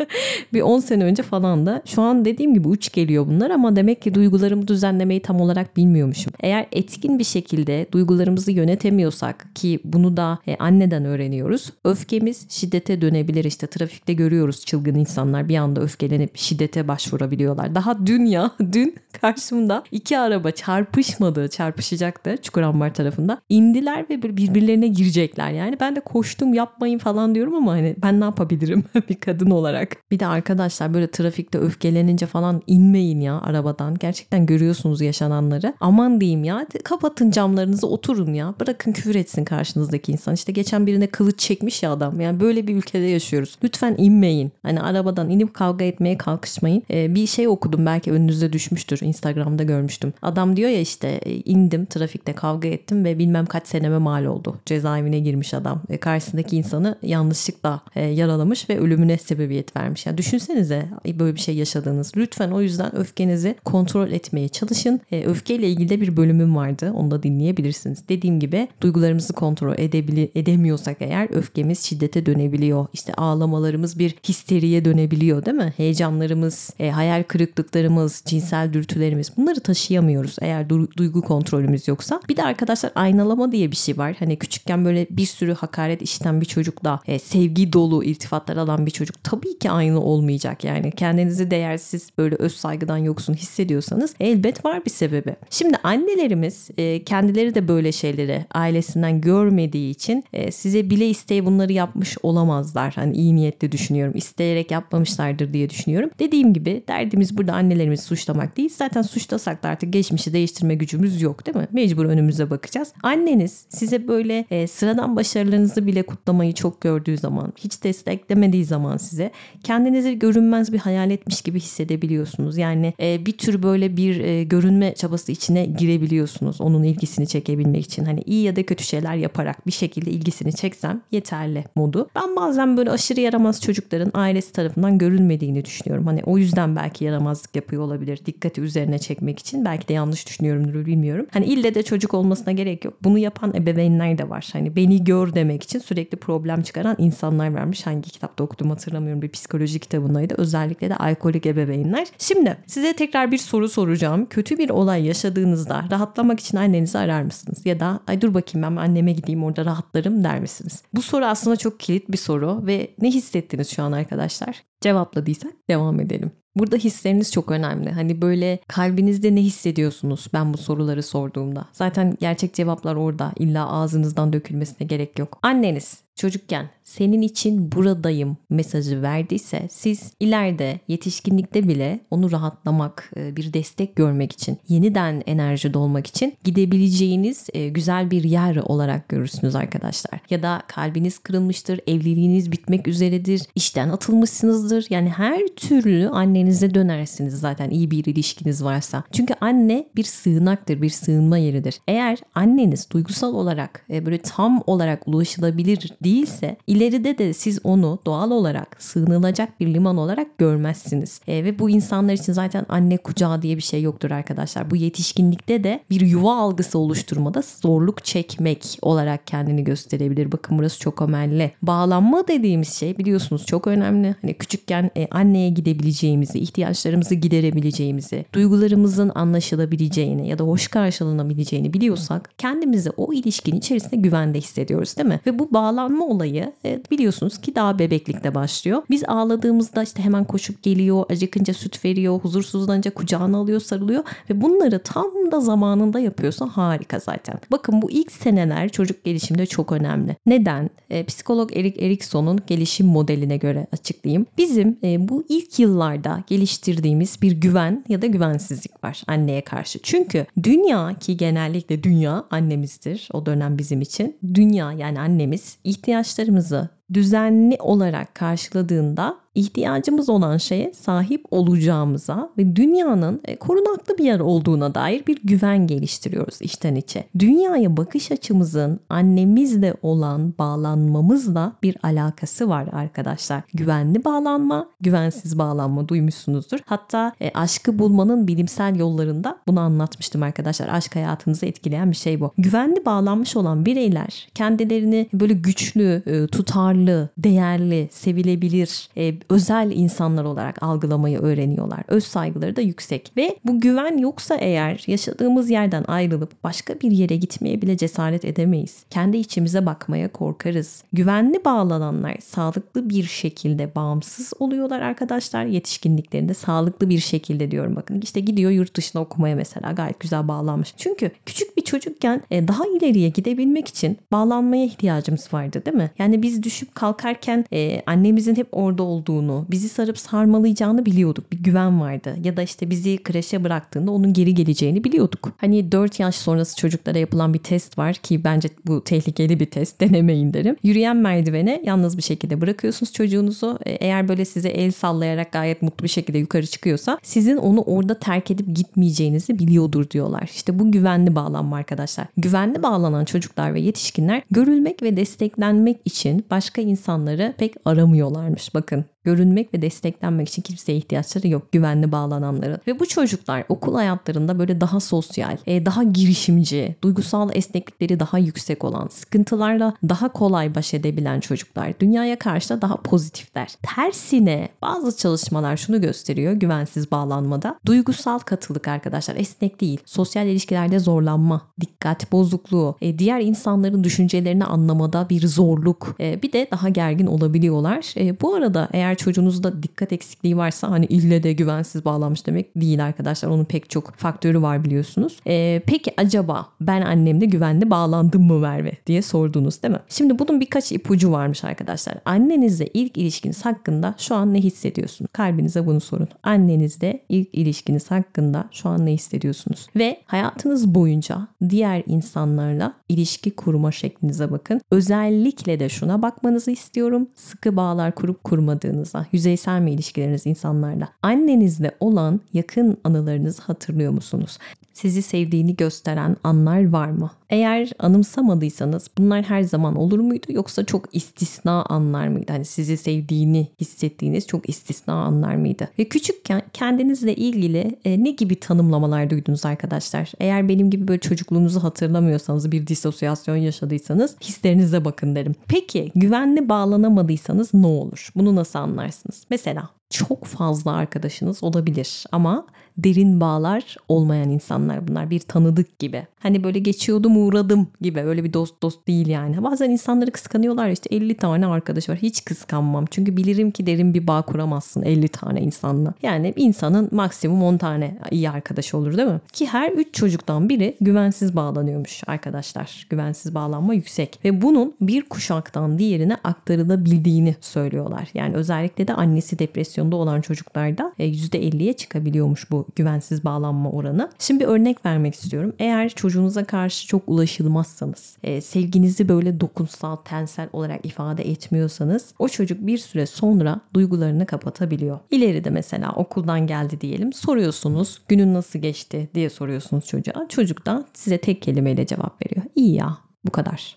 Bir on sene önce falan da, şu an dediğim gibi uç geliyor bunlar ama demek ki duygularımı düzenlemeyi tam olarak bilmiyormuşum. Eğer etkin bir şekilde duygularımızı yönetemiyorsak, ki bunu da e, anneden öğreniyoruz, öfkemiz şiddete dönebilir. İşte trafikte görüyoruz çılgın insanlar bir anda öfkelenip şiddete başvurabiliyorlar. Daha dün ya dün karşımda iki araba çarpışmadı, çarpışacaktı Çukurambar tarafında. İndiler ve birbirlerine girecekler. Yani ben de koştum, yapmayın falan diyorum ama hani ben ne yapabilirim bir kadın olarak. Bir de arkadaşlar böyle trafikte öfkelenince falan inmeyin ya arabadan. Gerçekten görüyorsunuz yaşananları. Aman diyeyim ya, kapatın camlarınızı, oturun ya. Bırakın küfür etsin karşınızdaki insan. İşte geçen birine kılıç çekmiş ya adam. Yani böyle bir ülkede yaşıyoruz. Lütfen inmeyin. Hani arabadan inip kavga etmeye kalkışmayın. Ee, bir şey okudum, belki önünüze düşmüştür. Instagram'da görmüştüm. Adam diyor ya işte indim trafikte kavga ettim ve bilmem kaç seneme mal oldu. Cezaevine girmiş adam. E, karşısındaki insanı yanlışlıkla e, yaralamış ve ölümüne sebebiyet vermiş. Yani düşünsenize böyle bir şey yaşadığınız. Lütfen o yüzden öfkenizi kontrol etmeye çalışın. E, öfkeyle ilgili de bir bölümüm vardı. Onu da dinleyebilirsiniz. Dediğim gibi duygularımızı kontrol edebili- edemiyorsak eğer öfkemiz şiddete dönebiliyor. İşte ağlamalarımız bir histeriye dönebiliyor, değil mi? Heyecanlarımız, e, hayal kırıklıklarımız, cinsel dürtülerimiz, bunları taşıyamıyoruz eğer du- duygu kontrolümüz yoksa. Bir de arkadaşlar aynalama diye bir şey var. Hani küçükken böyle bir sürü hakaret işiten bir çocukla e, sevgi dolu iltifatlar alan bir çocuk tabii ki aynı olmayacak. Yani kendinizi değersiz, böyle öz saygıdan yoksun hissediyorsanız elbet var bir sebebi. Şimdi annelerimiz e, kendileri de böyle şeyleri ailesinden görmediği için e, size bile isteye bunları yapmış olamazlar. Hani iyi niyetli düşünüyorum. İsteyerek yapmamışlardır diye düşünüyorum. Dediğim gibi derdimiz burada annelerimizi suçlamak değil. Zaten suçlasak da artık geçmişi değiştirme gücümüz yok, değil mi? Mecbur önümüze bakacağız. Anneniz size böyle e, sıradan başarılarınızı bile kutlamayı çok gördüğü zaman, hiç desteklemediği zaman size kendinizi görünmez bir hayal etmiş gibi hissedebiliyorsunuz. Yani e, bir tür böyle bir e, görünme çabası içine girebiliyorsunuz. Onun ilgisini çekebilmek için. Hani iyi ya da kötü şeyler yaparak bir şekilde ilgisini çeksem yeterli modu. Ben bazen böyle aşırı yaramaz çocukların ailesi tarafından görülmediğini düşünüyorum. Hani o yüzden belki yaramazlık yapıyor olabilir. Dikkati üzerine çekmek için. Belki de yanlış düşünüyorumdur, bilmiyorum. Hani ille de çocuk olmasına gerek yok. Bunu yapan ebeveynler de var. Hani beni gör demek için sürekli problem çıkaran insanlar varmış. Hangi kitapta okudum hatırlamıyorum. Bir psikoloji kitabındaydı. Özellikle de alkolik ebeveynler. Şimdi size tekrar bir soru soracağım. Kötü bir olay yaşadığınızda rahatlamak için annenizi arar mısınız? Ya da ay dur bakayım ben anneme gideyim orada rahatlarım der misiniz? Bu soru aslında çok kilit bir soru ve ne hissettiniz şu an arkadaşlar? Cevapladıysak devam edelim. Burada hisleriniz çok önemli. Hani böyle kalbinizde ne hissediyorsunuz ben bu soruları sorduğumda? Zaten gerçek cevaplar orada. İlla ağzınızdan dökülmesine gerek yok. Anneniz çocukken senin için buradayım mesajı verdiyse siz ileride yetişkinlikte bile onu rahatlamak, bir destek görmek için, yeniden enerji dolmak için gidebileceğiniz güzel bir yer olarak görürsünüz arkadaşlar. Ya da kalbiniz kırılmıştır, evliliğiniz bitmek üzeredir, işten atılmışsınızdır. Yani her türlü annenize dönersiniz zaten iyi bir ilişkiniz varsa. Çünkü anne bir sığınaktır, bir sığınma yeridir. Eğer anneniz duygusal olarak böyle tam olarak ulaşılabilir değilse ileride de siz onu doğal olarak sığınılacak bir liman olarak görmezsiniz. E, ve bu insanlar için zaten anne kucağı diye bir şey yoktur arkadaşlar. Bu yetişkinlikte de bir yuva algısı oluşturmada zorluk çekmek olarak kendini gösterebilir. Bakın burası çok önemli. Bağlanma dediğimiz şey biliyorsunuz çok önemli. Hani küçük küçükken e, anneye gidebileceğimizi, ihtiyaçlarımızı giderebileceğimizi, duygularımızın anlaşılabileceğini ya da hoş karşılanabileceğini biliyorsak kendimizi o ilişkinin içerisinde güvende hissediyoruz, değil mi? Ve bu bağlanma olayı e, biliyorsunuz ki daha bebeklikte başlıyor. Biz ağladığımızda işte hemen koşup geliyor, acıkınca süt veriyor, huzursuzlanınca kucağına alıyor, sarılıyor ve bunları tam da zamanında yapıyorsa harika zaten. Bakın bu ilk seneler çocuk gelişimde çok önemli. Neden? E, psikolog Erik Erikson'un gelişim modeline göre açıklayayım. Bizim e, bu ilk yıllarda geliştirdiğimiz bir güven ya da güvensizlik var anneye karşı. Çünkü dünya, ki genellikle dünya annemizdir o dönem bizim için. Dünya yani annemiz ihtiyaçlarımızı düzenli olarak karşıladığında ihtiyacımız olan şeye sahip olacağımıza ve dünyanın korunaklı bir yer olduğuna dair bir güven geliştiriyoruz içten içe. Dünyaya bakış açımızın annemizle olan bağlanmamızla bir alakası var arkadaşlar. Güvenli bağlanma, güvensiz bağlanma duymuşsunuzdur. Hatta e, aşkı bulmanın bilimsel yollarında bunu anlatmıştım arkadaşlar. Aşk hayatınızı etkileyen bir şey bu. Güvenli bağlanmış olan bireyler kendilerini böyle güçlü, e, tutarlı, değerli, sevilebilir, e, özel insanlar olarak algılamayı öğreniyorlar. Öz saygıları da yüksek ve bu güven yoksa eğer yaşadığımız yerden ayrılıp başka bir yere gitmeye bile cesaret edemeyiz. Kendi içimize bakmaya korkarız. Güvenli bağlananlar sağlıklı bir şekilde bağımsız oluyorlar arkadaşlar. Yetişkinliklerinde sağlıklı bir şekilde diyorum bakın. İşte gidiyor yurt dışına okumaya mesela, gayet güzel bağlanmış. Çünkü küçük bir çocukken daha ileriye gidebilmek için bağlanmaya ihtiyacımız vardı, değil mi? Yani biz düşüp kalkarken e, annemizin hep orada olduğunu, bizi sarıp sarmalayacağını biliyorduk. Bir güven vardı. Ya da işte bizi kreşe bıraktığında onun geri geleceğini biliyorduk. Hani dört yaş sonrası çocuklara yapılan bir test var ki bence bu tehlikeli bir test. Denemeyin derim. Yürüyen merdivene yalnız bir şekilde bırakıyorsunuz çocuğunuzu. Eğer böyle size el sallayarak gayet mutlu bir şekilde yukarı çıkıyorsa sizin onu orada terk edip gitmeyeceğinizi biliyordur diyorlar. İşte bu güvenli bağlanma arkadaşlar. Güvenli bağlanan çocuklar ve yetişkinler görülmek ve desteklenmek için başka insanları pek aramıyorlarmış. Bakın, görünmek ve desteklenmek için kimseye ihtiyaçları yok güvenli bağlananların. Ve bu çocuklar okul hayatlarında böyle daha sosyal, daha girişimci, duygusal esneklikleri daha yüksek olan, sıkıntılarla daha kolay baş edebilen çocuklar. Dünyaya karşı da daha pozitifler. Tersine bazı çalışmalar şunu gösteriyor güvensiz bağlanmada. Duygusal katılık arkadaşlar, esnek değil. Sosyal ilişkilerde zorlanma, dikkat bozukluğu, diğer insanların düşüncelerini anlamada bir zorluk, bir de daha gergin olabiliyorlar. Bu arada eğer çocuğunuzda dikkat eksikliği varsa hani ille de güvensiz bağlanmış demek değil arkadaşlar. Onun pek çok faktörü var biliyorsunuz. Ee, peki acaba ben annemle güvenli bağlandım mı Merve diye sordunuz, değil mi? Şimdi bunun birkaç ipucu varmış arkadaşlar. Annenizle ilk ilişkiniz hakkında şu an ne hissediyorsunuz? Kalbinize bunu sorun. Annenizle ilk ilişkiniz hakkında şu an ne hissediyorsunuz? Ve hayatınız boyunca diğer insanlarla ilişki kurma şeklinize bakın. Özellikle de şuna bakmanızı istiyorum. Sıkı bağlar kurup kurmadığınız, yüzeysel mi ilişkileriniz insanlarla? Annenizle olan yakın anılarınızı hatırlıyor musunuz? Sizi sevdiğini gösteren anlar var mı? Eğer anımsamadıysanız bunlar her zaman olur muydu yoksa çok istisna anlar mıydı? Hani sizi sevdiğini hissettiğiniz çok istisna anlar mıydı? Ve küçükken kendinizle ilgili e, ne gibi tanımlamalar duydunuz arkadaşlar? Eğer benim gibi böyle çocukluğunuzu hatırlamıyorsanız, bir disosyasyon yaşadıysanız hislerinize bakın derim. Peki güvenli bağlanamadıysanız ne olur? Bunu nasıl anlarsınız? Mesela çok fazla arkadaşınız olabilir ama derin bağlar olmayan insanlar bunlar. Bir tanıdık gibi. Hani böyle geçiyordum uğradım gibi. Öyle bir dost dost değil yani. Bazen insanları kıskanıyorlar, işte elli tane arkadaş var. Hiç kıskanmam. Çünkü bilirim ki derin bir bağ kuramazsın elli tane insanla. Yani bir insanın maksimum on tane iyi arkadaşı olur, değil mi? Ki her üç çocuktan biri güvensiz bağlanıyormuş arkadaşlar. Güvensiz bağlanma yüksek. Ve bunun bir kuşaktan diğerine aktarılabildiğini söylüyorlar. Yani özellikle de annesi depresyonda olan çocuklarda yüzde elliye çıkabiliyormuş bu güvensiz bağlanma oranı. Şimdi bir örnek vermek istiyorum. Eğer çocuğunuza karşı çok ulaşılmazsanız, e, sevginizi böyle dokunsal, tensel olarak ifade etmiyorsanız o çocuk bir süre sonra duygularını kapatabiliyor. İleride mesela okuldan geldi diyelim. Soruyorsunuz günün nasıl geçti diye soruyorsunuz çocuğa. Çocuk da size tek kelimeyle cevap veriyor. İyi ya, bu kadar.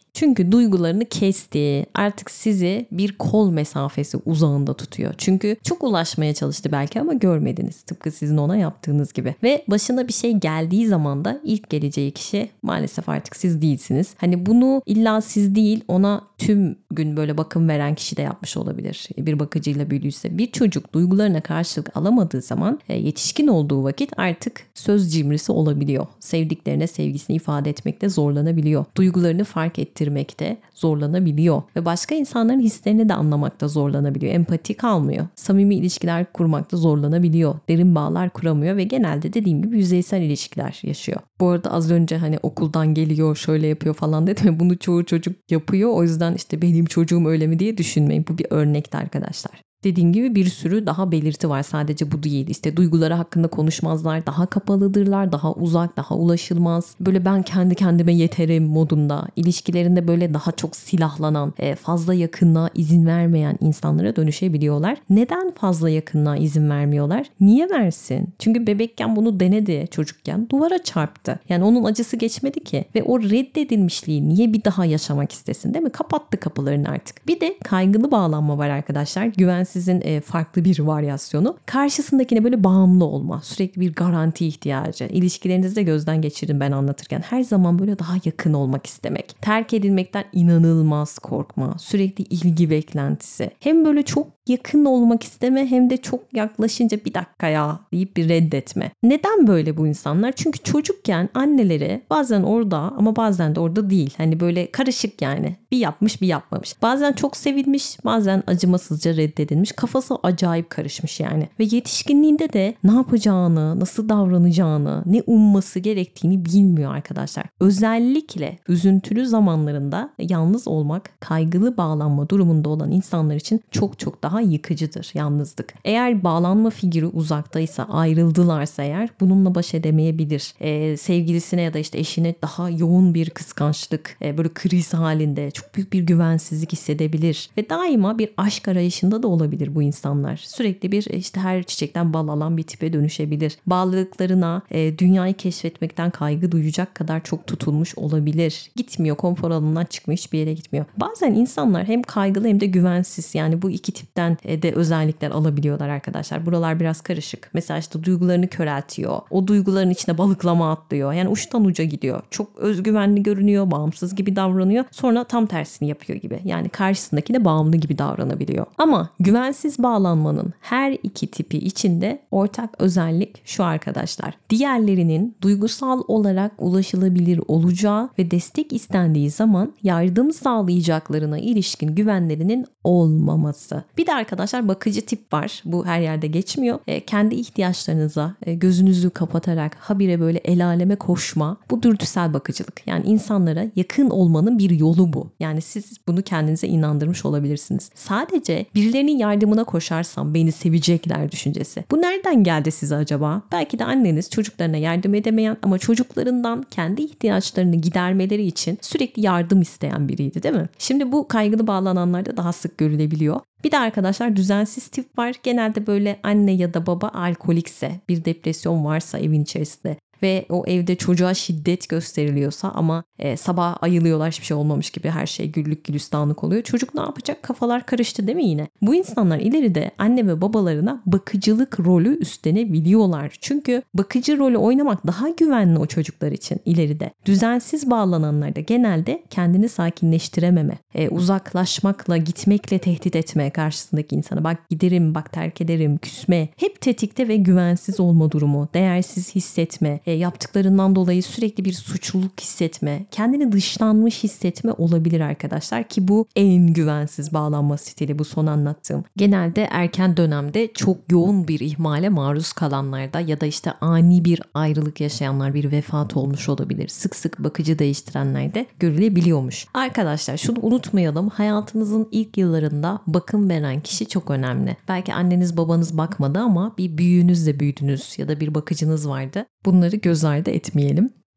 Çünkü duygularını kesti. Artık sizi bir kol mesafesi uzağında tutuyor. Çünkü çok ulaşmaya çalıştı belki ama görmediniz. Tıpkı sizin ona yaptığınız gibi. Ve başına bir şey geldiği zaman da ilk geleceği kişi maalesef artık siz değilsiniz. Hani bunu illa siz değil, ona tüm gün böyle bakım veren kişi de yapmış olabilir. Bir bakıcıyla büyüdüyse. Bir çocuk duygularına karşılık alamadığı zaman yetişkin olduğu vakit artık söz cimrisi olabiliyor. Sevdiklerine sevgisini ifade etmekte zorlanabiliyor. Duygularını fark ettirmekte zorlanabiliyor. Ve başka insanların hislerini de anlamakta zorlanabiliyor. Empati kalmıyor. Samimi ilişkiler kurmakta zorlanabiliyor. Derin bağlar kuramıyor ve genelde dediğim gibi yüzeysel ilişkiler yaşıyor. Bu arada az önce hani okuldan geliyor, şöyle yapıyor falan dedim. Bunu çoğu çocuk yapıyor. O yüzden işte benim çocuğum öyle mi diye düşünmeyin. Bu bir örnekti arkadaşlar. Dediğim gibi bir sürü daha belirti var. Sadece bu değil. İşte duyguları hakkında konuşmazlar. Daha kapalıdırlar. Daha uzak, daha ulaşılmaz. Böyle ben kendi kendime yeterim modunda. İlişkilerinde böyle daha çok silahlanan, fazla yakınlığa izin vermeyen insanlara dönüşebiliyorlar. Neden fazla yakınlığa izin vermiyorlar? Niye versin? Çünkü bebekken bunu denedi çocukken. Duvara çarptı. Yani onun acısı geçmedi ki. Ve o reddedilmişliği niye bir daha yaşamak istesin, değil mi? Kapattı kapılarını artık. Bir de kaygılı bağlanma var arkadaşlar. Güvensiz sizin farklı bir varyasyonu. Karşısındakine böyle bağımlı olma. Sürekli bir garanti ihtiyacı. İlişkilerinizde gözden geçirin ben anlatırken. Her zaman böyle daha yakın olmak istemek. Terk edilmekten inanılmaz korkma. Sürekli ilgi beklentisi. Hem böyle çok yakın olmak isteme hem de çok yaklaşınca bir dakika ya deyip bir reddetme. Neden böyle bu insanlar? Çünkü çocukken anneleri bazen orada ama bazen de orada değil. Hani böyle karışık yani. Bir yapmış bir yapmamış. Bazen çok sevilmiş, bazen acımasızca reddedilmiş. Kafası acayip karışmış yani. Ve yetişkinliğinde de ne yapacağını, nasıl davranacağını, ne umması gerektiğini bilmiyor arkadaşlar. Özellikle üzüntülü zamanlarında yalnız olmak, kaygılı bağlanma durumunda olan insanlar için çok çok daha yıkıcıdır yalnızlık. Eğer bağlanma figürü uzaktaysa, ayrıldılarsa eğer bununla baş edemeyebilir. Ee, sevgilisine ya da işte eşine daha yoğun bir kıskançlık, e, böyle kriz halinde çok büyük bir güvensizlik hissedebilir. Ve daima bir aşk arayışında da olabilir bu insanlar. Sürekli bir işte her çiçekten bal alan bir tipe dönüşebilir. Bağlılıklarına, e, dünyayı keşfetmekten kaygı duyacak kadar çok tutulmuş olabilir. Gitmiyor, konfor alanından çıkmıyor, hiçbir yere gitmiyor. Bazen insanlar hem kaygılı hem de güvensiz, yani bu iki tipten de özellikler alabiliyorlar arkadaşlar. Buralar biraz karışık. Mesela işte duygularını köreltiyor. O duyguların içine balıklama atlıyor. Yani uçtan uca gidiyor. Çok özgüvenli görünüyor, bağımsız gibi davranıyor. Sonra tam tersini yapıyor gibi. Yani karşısındakine bağımlı gibi davranabiliyor. Ama güvensiz bağlanmanın her iki tipi içinde ortak özellik şu arkadaşlar. Diğerlerinin duygusal olarak ulaşılabilir olacağı ve destek istendiği zaman yardım sağlayacaklarına ilişkin güvenlerinin olmaması. Bir de arkadaşlar bakıcı tip var. Bu her yerde geçmiyor. E, kendi ihtiyaçlarınıza e, gözünüzü kapatarak habire böyle el aleme koşma. Bu dürtüsel bakıcılık. Yani insanlara yakın olmanın bir yolu bu. Yani siz bunu kendinize inandırmış olabilirsiniz. Sadece birilerinin yardımına koşarsam beni sevecekler düşüncesi. Bu nereden geldi size acaba? Belki de anneniz çocuklarına yardım edemeyen ama çocuklarından kendi ihtiyaçlarını gidermeleri için sürekli yardım isteyen biriydi, değil mi? Şimdi bu kaygılı bağlananlarda daha sık görülebiliyor. Bir de arkadaşlar düzensiz tip var. Genelde böyle anne ya da baba alkolikse, bir depresyon varsa evin içerisinde ve o evde çocuğa şiddet gösteriliyorsa ama e, sabah ayılıyorlar, hiçbir şey olmamış gibi, her şey güllük gülistanlık oluyor. Çocuk ne yapacak? Kafalar karıştı, değil mi yine? Bu insanlar ileride anne ve babalarına bakıcılık rolü üstlenebiliyorlar. Çünkü bakıcı rolü oynamak daha güvenli o çocuklar için ileride. Düzensiz bağlananlar da genelde kendini sakinleştirememe, e, uzaklaşmakla, gitmekle tehdit etme karşısındaki insana. Bak giderim, bak terk ederim, küsme. Hep tetikte ve güvensiz olma durumu, değersiz hissetme, e, yaptıklarından dolayı sürekli bir suçluluk hissetme, kendini dışlanmış hissetme olabilir arkadaşlar ki bu en güvensiz bağlanma stili, bu son anlattığım. Genelde erken dönemde çok yoğun bir ihmale maruz kalanlarda ya da işte ani bir ayrılık yaşayanlar, bir vefat olmuş olabilir. Sık sık bakıcı değiştirenlerde görülebiliyormuş. Arkadaşlar şunu unutmayalım, hayatınızın ilk yıllarında bakım veren kişi çok önemli. Belki anneniz babanız bakmadı ama bir büyüğünüzle büyüdünüz ya da bir bakıcınız vardı. Bunları göz ardı etmeyelim.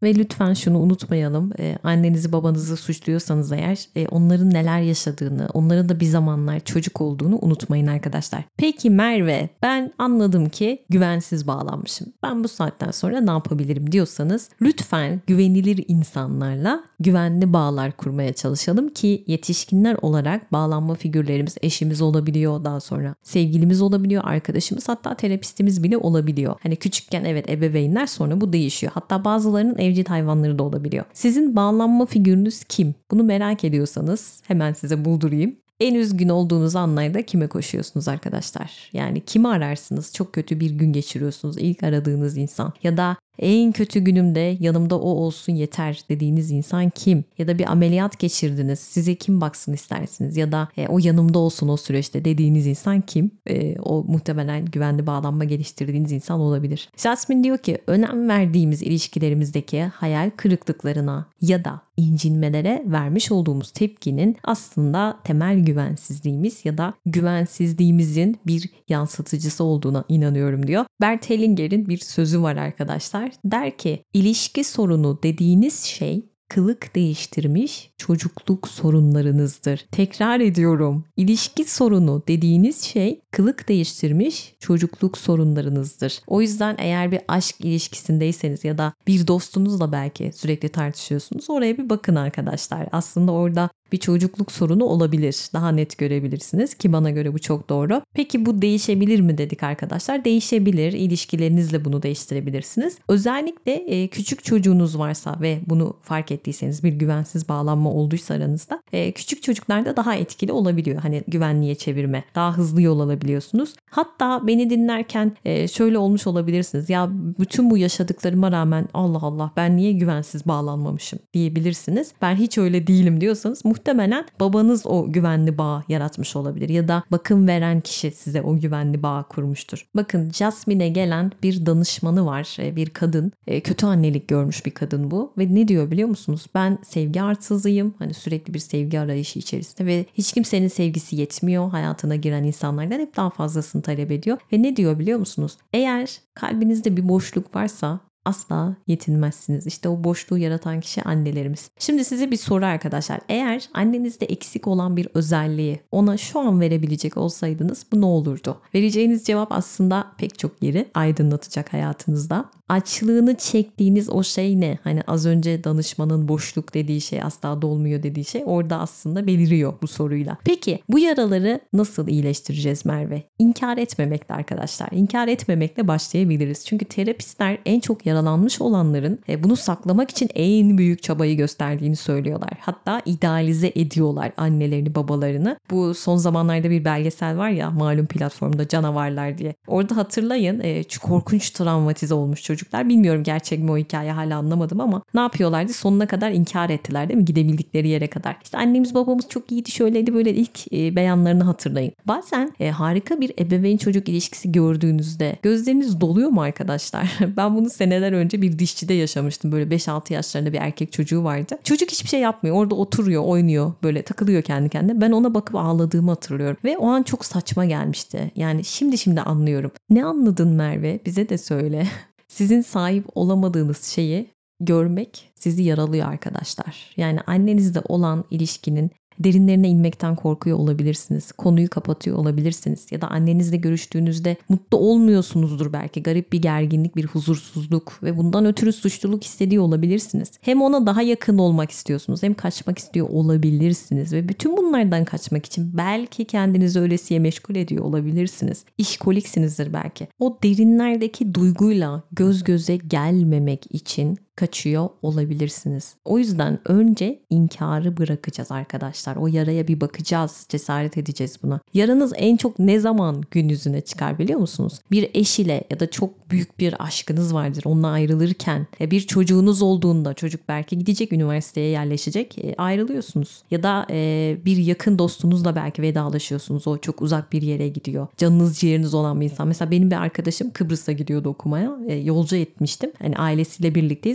Ve lütfen şunu unutmayalım. E, annenizi babanızı suçluyorsanız eğer e, onların neler yaşadığını, onların da bir zamanlar çocuk olduğunu unutmayın arkadaşlar. Peki Merve, ben anladım ki güvensiz bağlanmışım. Ben bu saatten sonra ne yapabilirim diyorsanız lütfen güvenilir insanlarla güvenli bağlar kurmaya çalışalım ki yetişkinler olarak bağlanma figürlerimiz eşimiz olabiliyor, daha sonra sevgilimiz olabiliyor, arkadaşımız, hatta terapistimiz bile olabiliyor. Hani küçükken evet ebeveynler, sonra bu değişiyor. Hatta bazılarının evcil hayvanları da olabiliyor. Sizin bağlanma figürünüz kim? Bunu merak ediyorsanız hemen size buldurayım. En üzgün olduğunuz anlarda kime koşuyorsunuz arkadaşlar? Yani kimi ararsınız? Çok kötü bir gün geçiriyorsunuz. İlk aradığınız insan. Ya da en kötü günümde yanımda o olsun yeter dediğiniz insan kim? Ya da bir ameliyat geçirdiniz. Size kim baksın istersiniz? Ya da e, o yanımda olsun o süreçte dediğiniz insan kim? E, o muhtemelen güvenli bağlanma geliştirdiğiniz insan olabilir. Jasmine diyor ki önem verdiğimiz ilişkilerimizdeki hayal kırıklıklarına ya da incinmelere vermiş olduğumuz tepkinin aslında temel güvensizliğimiz ya da güvensizliğimizin bir yansıtıcısı olduğuna inanıyorum diyor. Bert Hellinger'in bir sözü var arkadaşlar. Der ki ilişki sorunu dediğiniz şey kılık değiştirmiş çocukluk sorunlarınızdır. Tekrar ediyorum. İlişki sorunu dediğiniz şey kılık değiştirmiş çocukluk sorunlarınızdır. O yüzden eğer bir aşk ilişkisindeyseniz ya da bir dostunuzla belki sürekli tartışıyorsunuz, oraya bir bakın arkadaşlar. Aslında orada bir çocukluk sorunu olabilir. Daha net görebilirsiniz ki bana göre bu çok doğru. Peki bu değişebilir mi dedik arkadaşlar? Değişebilir. İlişkilerinizle bunu değiştirebilirsiniz. Özellikle e, küçük çocuğunuz varsa ve bunu fark ettiyseniz, bir güvensiz bağlanma olduysa aranızda, e, küçük çocuklarda daha etkili olabiliyor. Hani güvenliğe çevirme. Daha hızlı yol alabiliyorsunuz. Hatta beni dinlerken e, şöyle olmuş olabilirsiniz. Ya bütün bu yaşadıklarıma rağmen Allah Allah ben niye güvensiz bağlanmamışım diyebilirsiniz. Ben hiç öyle değilim diyorsanız muhtemelen babanız o güvenli bağ yaratmış olabilir ya da bakım veren kişi size o güvenli bağ kurmuştur. Bakın Jasmine'e gelen bir danışmanı var, bir kadın, kötü annelik görmüş bir kadın bu ve ne diyor biliyor musunuz? Ben sevgi arsızıyım, hani sürekli bir sevgi arayışı içerisinde ve hiç kimsenin sevgisi yetmiyor, hayatına giren insanlardan hep daha fazlasını talep ediyor ve ne diyor biliyor musunuz? Eğer kalbinizde bir boşluk varsa asla yetinmezsiniz. İşte o boşluğu yaratan kişi annelerimiz. Şimdi size bir soru arkadaşlar. Eğer annenizde eksik olan bir özelliği ona şu an verebilecek olsaydınız bu ne olurdu? Vereceğiniz cevap aslında pek çok yeri aydınlatacak hayatınızda. Açlığını çektiğiniz o şey ne? Hani az önce danışmanın boşluk dediği şey, asla dolmuyor dediği şey orada aslında beliriyor bu soruyla. Peki bu yaraları nasıl iyileştireceğiz Merve? İnkar etmemekle arkadaşlar. İnkar etmemekle başlayabiliriz. Çünkü terapistler en çok yaralanmış olanların bunu saklamak için en büyük çabayı gösterdiğini söylüyorlar. Hatta idealize ediyorlar annelerini, babalarını. Bu son zamanlarda bir belgesel var ya malum platformda, Canavarlar diye. Orada hatırlayın e, korkunç travmatize olmuş çocuklar. Bilmiyorum gerçek mi o hikaye, hala anlamadım ama ne yapıyorlardı? Sonuna kadar inkar ettiler değil mi? Gidebildikleri yere kadar. İşte annemiz babamız çok iyiydi, şöyleydi, böyle ilk e, beyanlarını hatırlayın. Bazen e, harika bir ebeveyn çocuk ilişkisi gördüğünüzde gözleriniz doluyor mu arkadaşlar? Ben bunu seneler önce bir dişçide yaşamıştım. Böyle beş altı yaşlarında bir erkek çocuğu vardı. Çocuk hiçbir şey yapmıyor. Orada oturuyor, oynuyor. Böyle takılıyor kendi kendine. Ben ona bakıp ağladığımı hatırlıyorum. Ve o an çok saçma gelmişti. Yani şimdi şimdi anlıyorum. Ne anladın Merve? Bize de söyle. Sizin sahip olamadığınız şeyi görmek sizi yaralıyor arkadaşlar. Yani annenizle olan ilişkinin derinlerine inmekten korkuyor olabilirsiniz. Konuyu kapatıyor olabilirsiniz. Ya da annenizle görüştüğünüzde mutlu olmuyorsunuzdur belki. Garip bir gerginlik, bir huzursuzluk ve bundan ötürü suçluluk hissediyor olabilirsiniz. Hem ona daha yakın olmak istiyorsunuz hem kaçmak istiyor olabilirsiniz. Ve bütün bunlardan kaçmak için belki kendinizi öylesiye meşgul ediyor olabilirsiniz. İşkoliksinizdir belki. O derinlerdeki duyguyla göz göze gelmemek için kaçıyor olabilirsiniz. O yüzden önce inkarı bırakacağız arkadaşlar. O yaraya bir bakacağız, cesaret edeceğiz buna. Yaranız en çok ne zaman gün yüzüne çıkar biliyor musunuz? Bir eş ile ya da çok büyük bir aşkınız vardır. Onunla ayrılırken, bir çocuğunuz olduğunda, çocuk belki gidecek, üniversiteye yerleşecek, ayrılıyorsunuz. Ya da bir yakın dostunuzla belki vedalaşıyorsunuz. O çok uzak bir yere gidiyor. Canınız ciğeriniz olan bir insan. Mesela benim bir arkadaşım Kıbrıs'a gidiyordu okumaya. Yolcu etmiştim. Hani ailesiyle birlikteyiz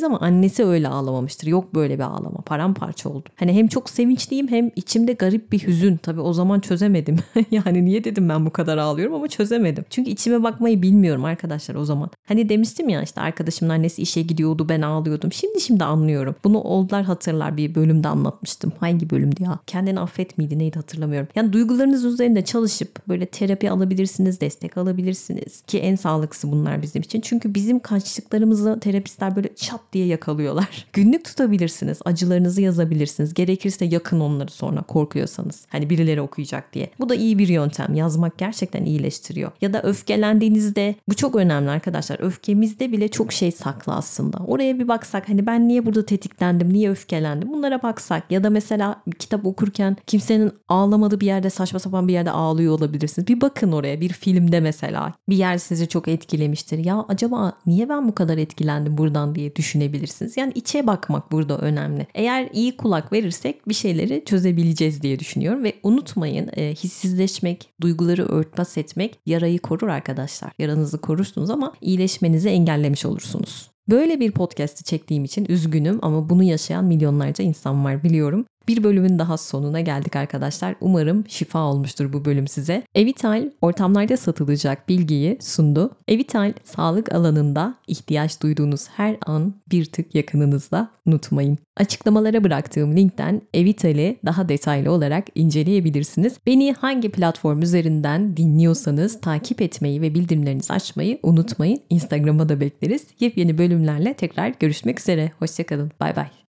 ama annesi öyle ağlamamıştır. Yok böyle bir ağlama. Paramparça oldum. Hani hem çok sevinçliyim hem içimde garip bir hüzün. Tabii o zaman çözemedim. Yani niye dedim ben bu kadar ağlıyorum ama çözemedim. Çünkü içime bakmayı bilmiyorum arkadaşlar o zaman. Hani demiştim ya işte arkadaşımın annesi işe gidiyordu, ben ağlıyordum. Şimdi şimdi anlıyorum. Bunu oldular hatırlar, bir bölümde anlatmıştım. Hangi bölümdü ya? Kendini affet miydi neydi hatırlamıyorum. Yani duygularınız üzerinde çalışıp böyle terapi alabilirsiniz, destek alabilirsiniz. Ki en sağlıklısı bunlar bizim için. Çünkü bizim kaçtıklarımızı terapistler böyle çat diye yakalıyorlar. Günlük tutabilirsiniz. Acılarınızı yazabilirsiniz. Gerekirse yakın onları sonra korkuyorsanız. Hani birileri okuyacak diye. Bu da iyi bir yöntem. Yazmak gerçekten iyileştiriyor. Ya da öfkelendiğinizde, bu çok önemli arkadaşlar. Öfkemizde bile çok şey saklı aslında. Oraya bir baksak, hani ben niye burada tetiklendim, niye öfkelendim, bunlara baksak. Ya da mesela kitap okurken kimsenin ağlamadığı bir yerde, saçma sapan bir yerde ağlıyor olabilirsiniz. Bir bakın oraya, bir filmde mesela. Bir yer sizi çok etkilemiştir. Ya acaba niye ben bu kadar etkilendim buradan diye düşünebilirsiniz. Yani içe bakmak burada önemli. Eğer iyi kulak verirsek bir şeyleri çözebileceğiz diye düşünüyorum. Ve unutmayın, e, hissizleşmek, duyguları örtbas etmek yarayı korur arkadaşlar. Yaranızı korursunuz ama iyileşmenizi engellemiş olursunuz. Böyle bir podcast'i çektiğim için üzgünüm ama bunu yaşayan milyonlarca insan var biliyorum. Bir bölümün daha sonuna geldik arkadaşlar. Umarım şifa olmuştur bu bölüm size. Evital ortamlarda satılacak bilgiyi sundu. Evital sağlık alanında ihtiyaç duyduğunuz her an bir tık yakınınızda, unutmayın. Açıklamalara bıraktığım linkten Evital'i daha detaylı olarak inceleyebilirsiniz. Beni hangi platform üzerinden dinliyorsanız takip etmeyi ve bildirimlerinizi açmayı unutmayın. Instagram'a da bekleriz. Yepyeni bölümlerle tekrar görüşmek üzere. Hoşçakalın. Bay bay.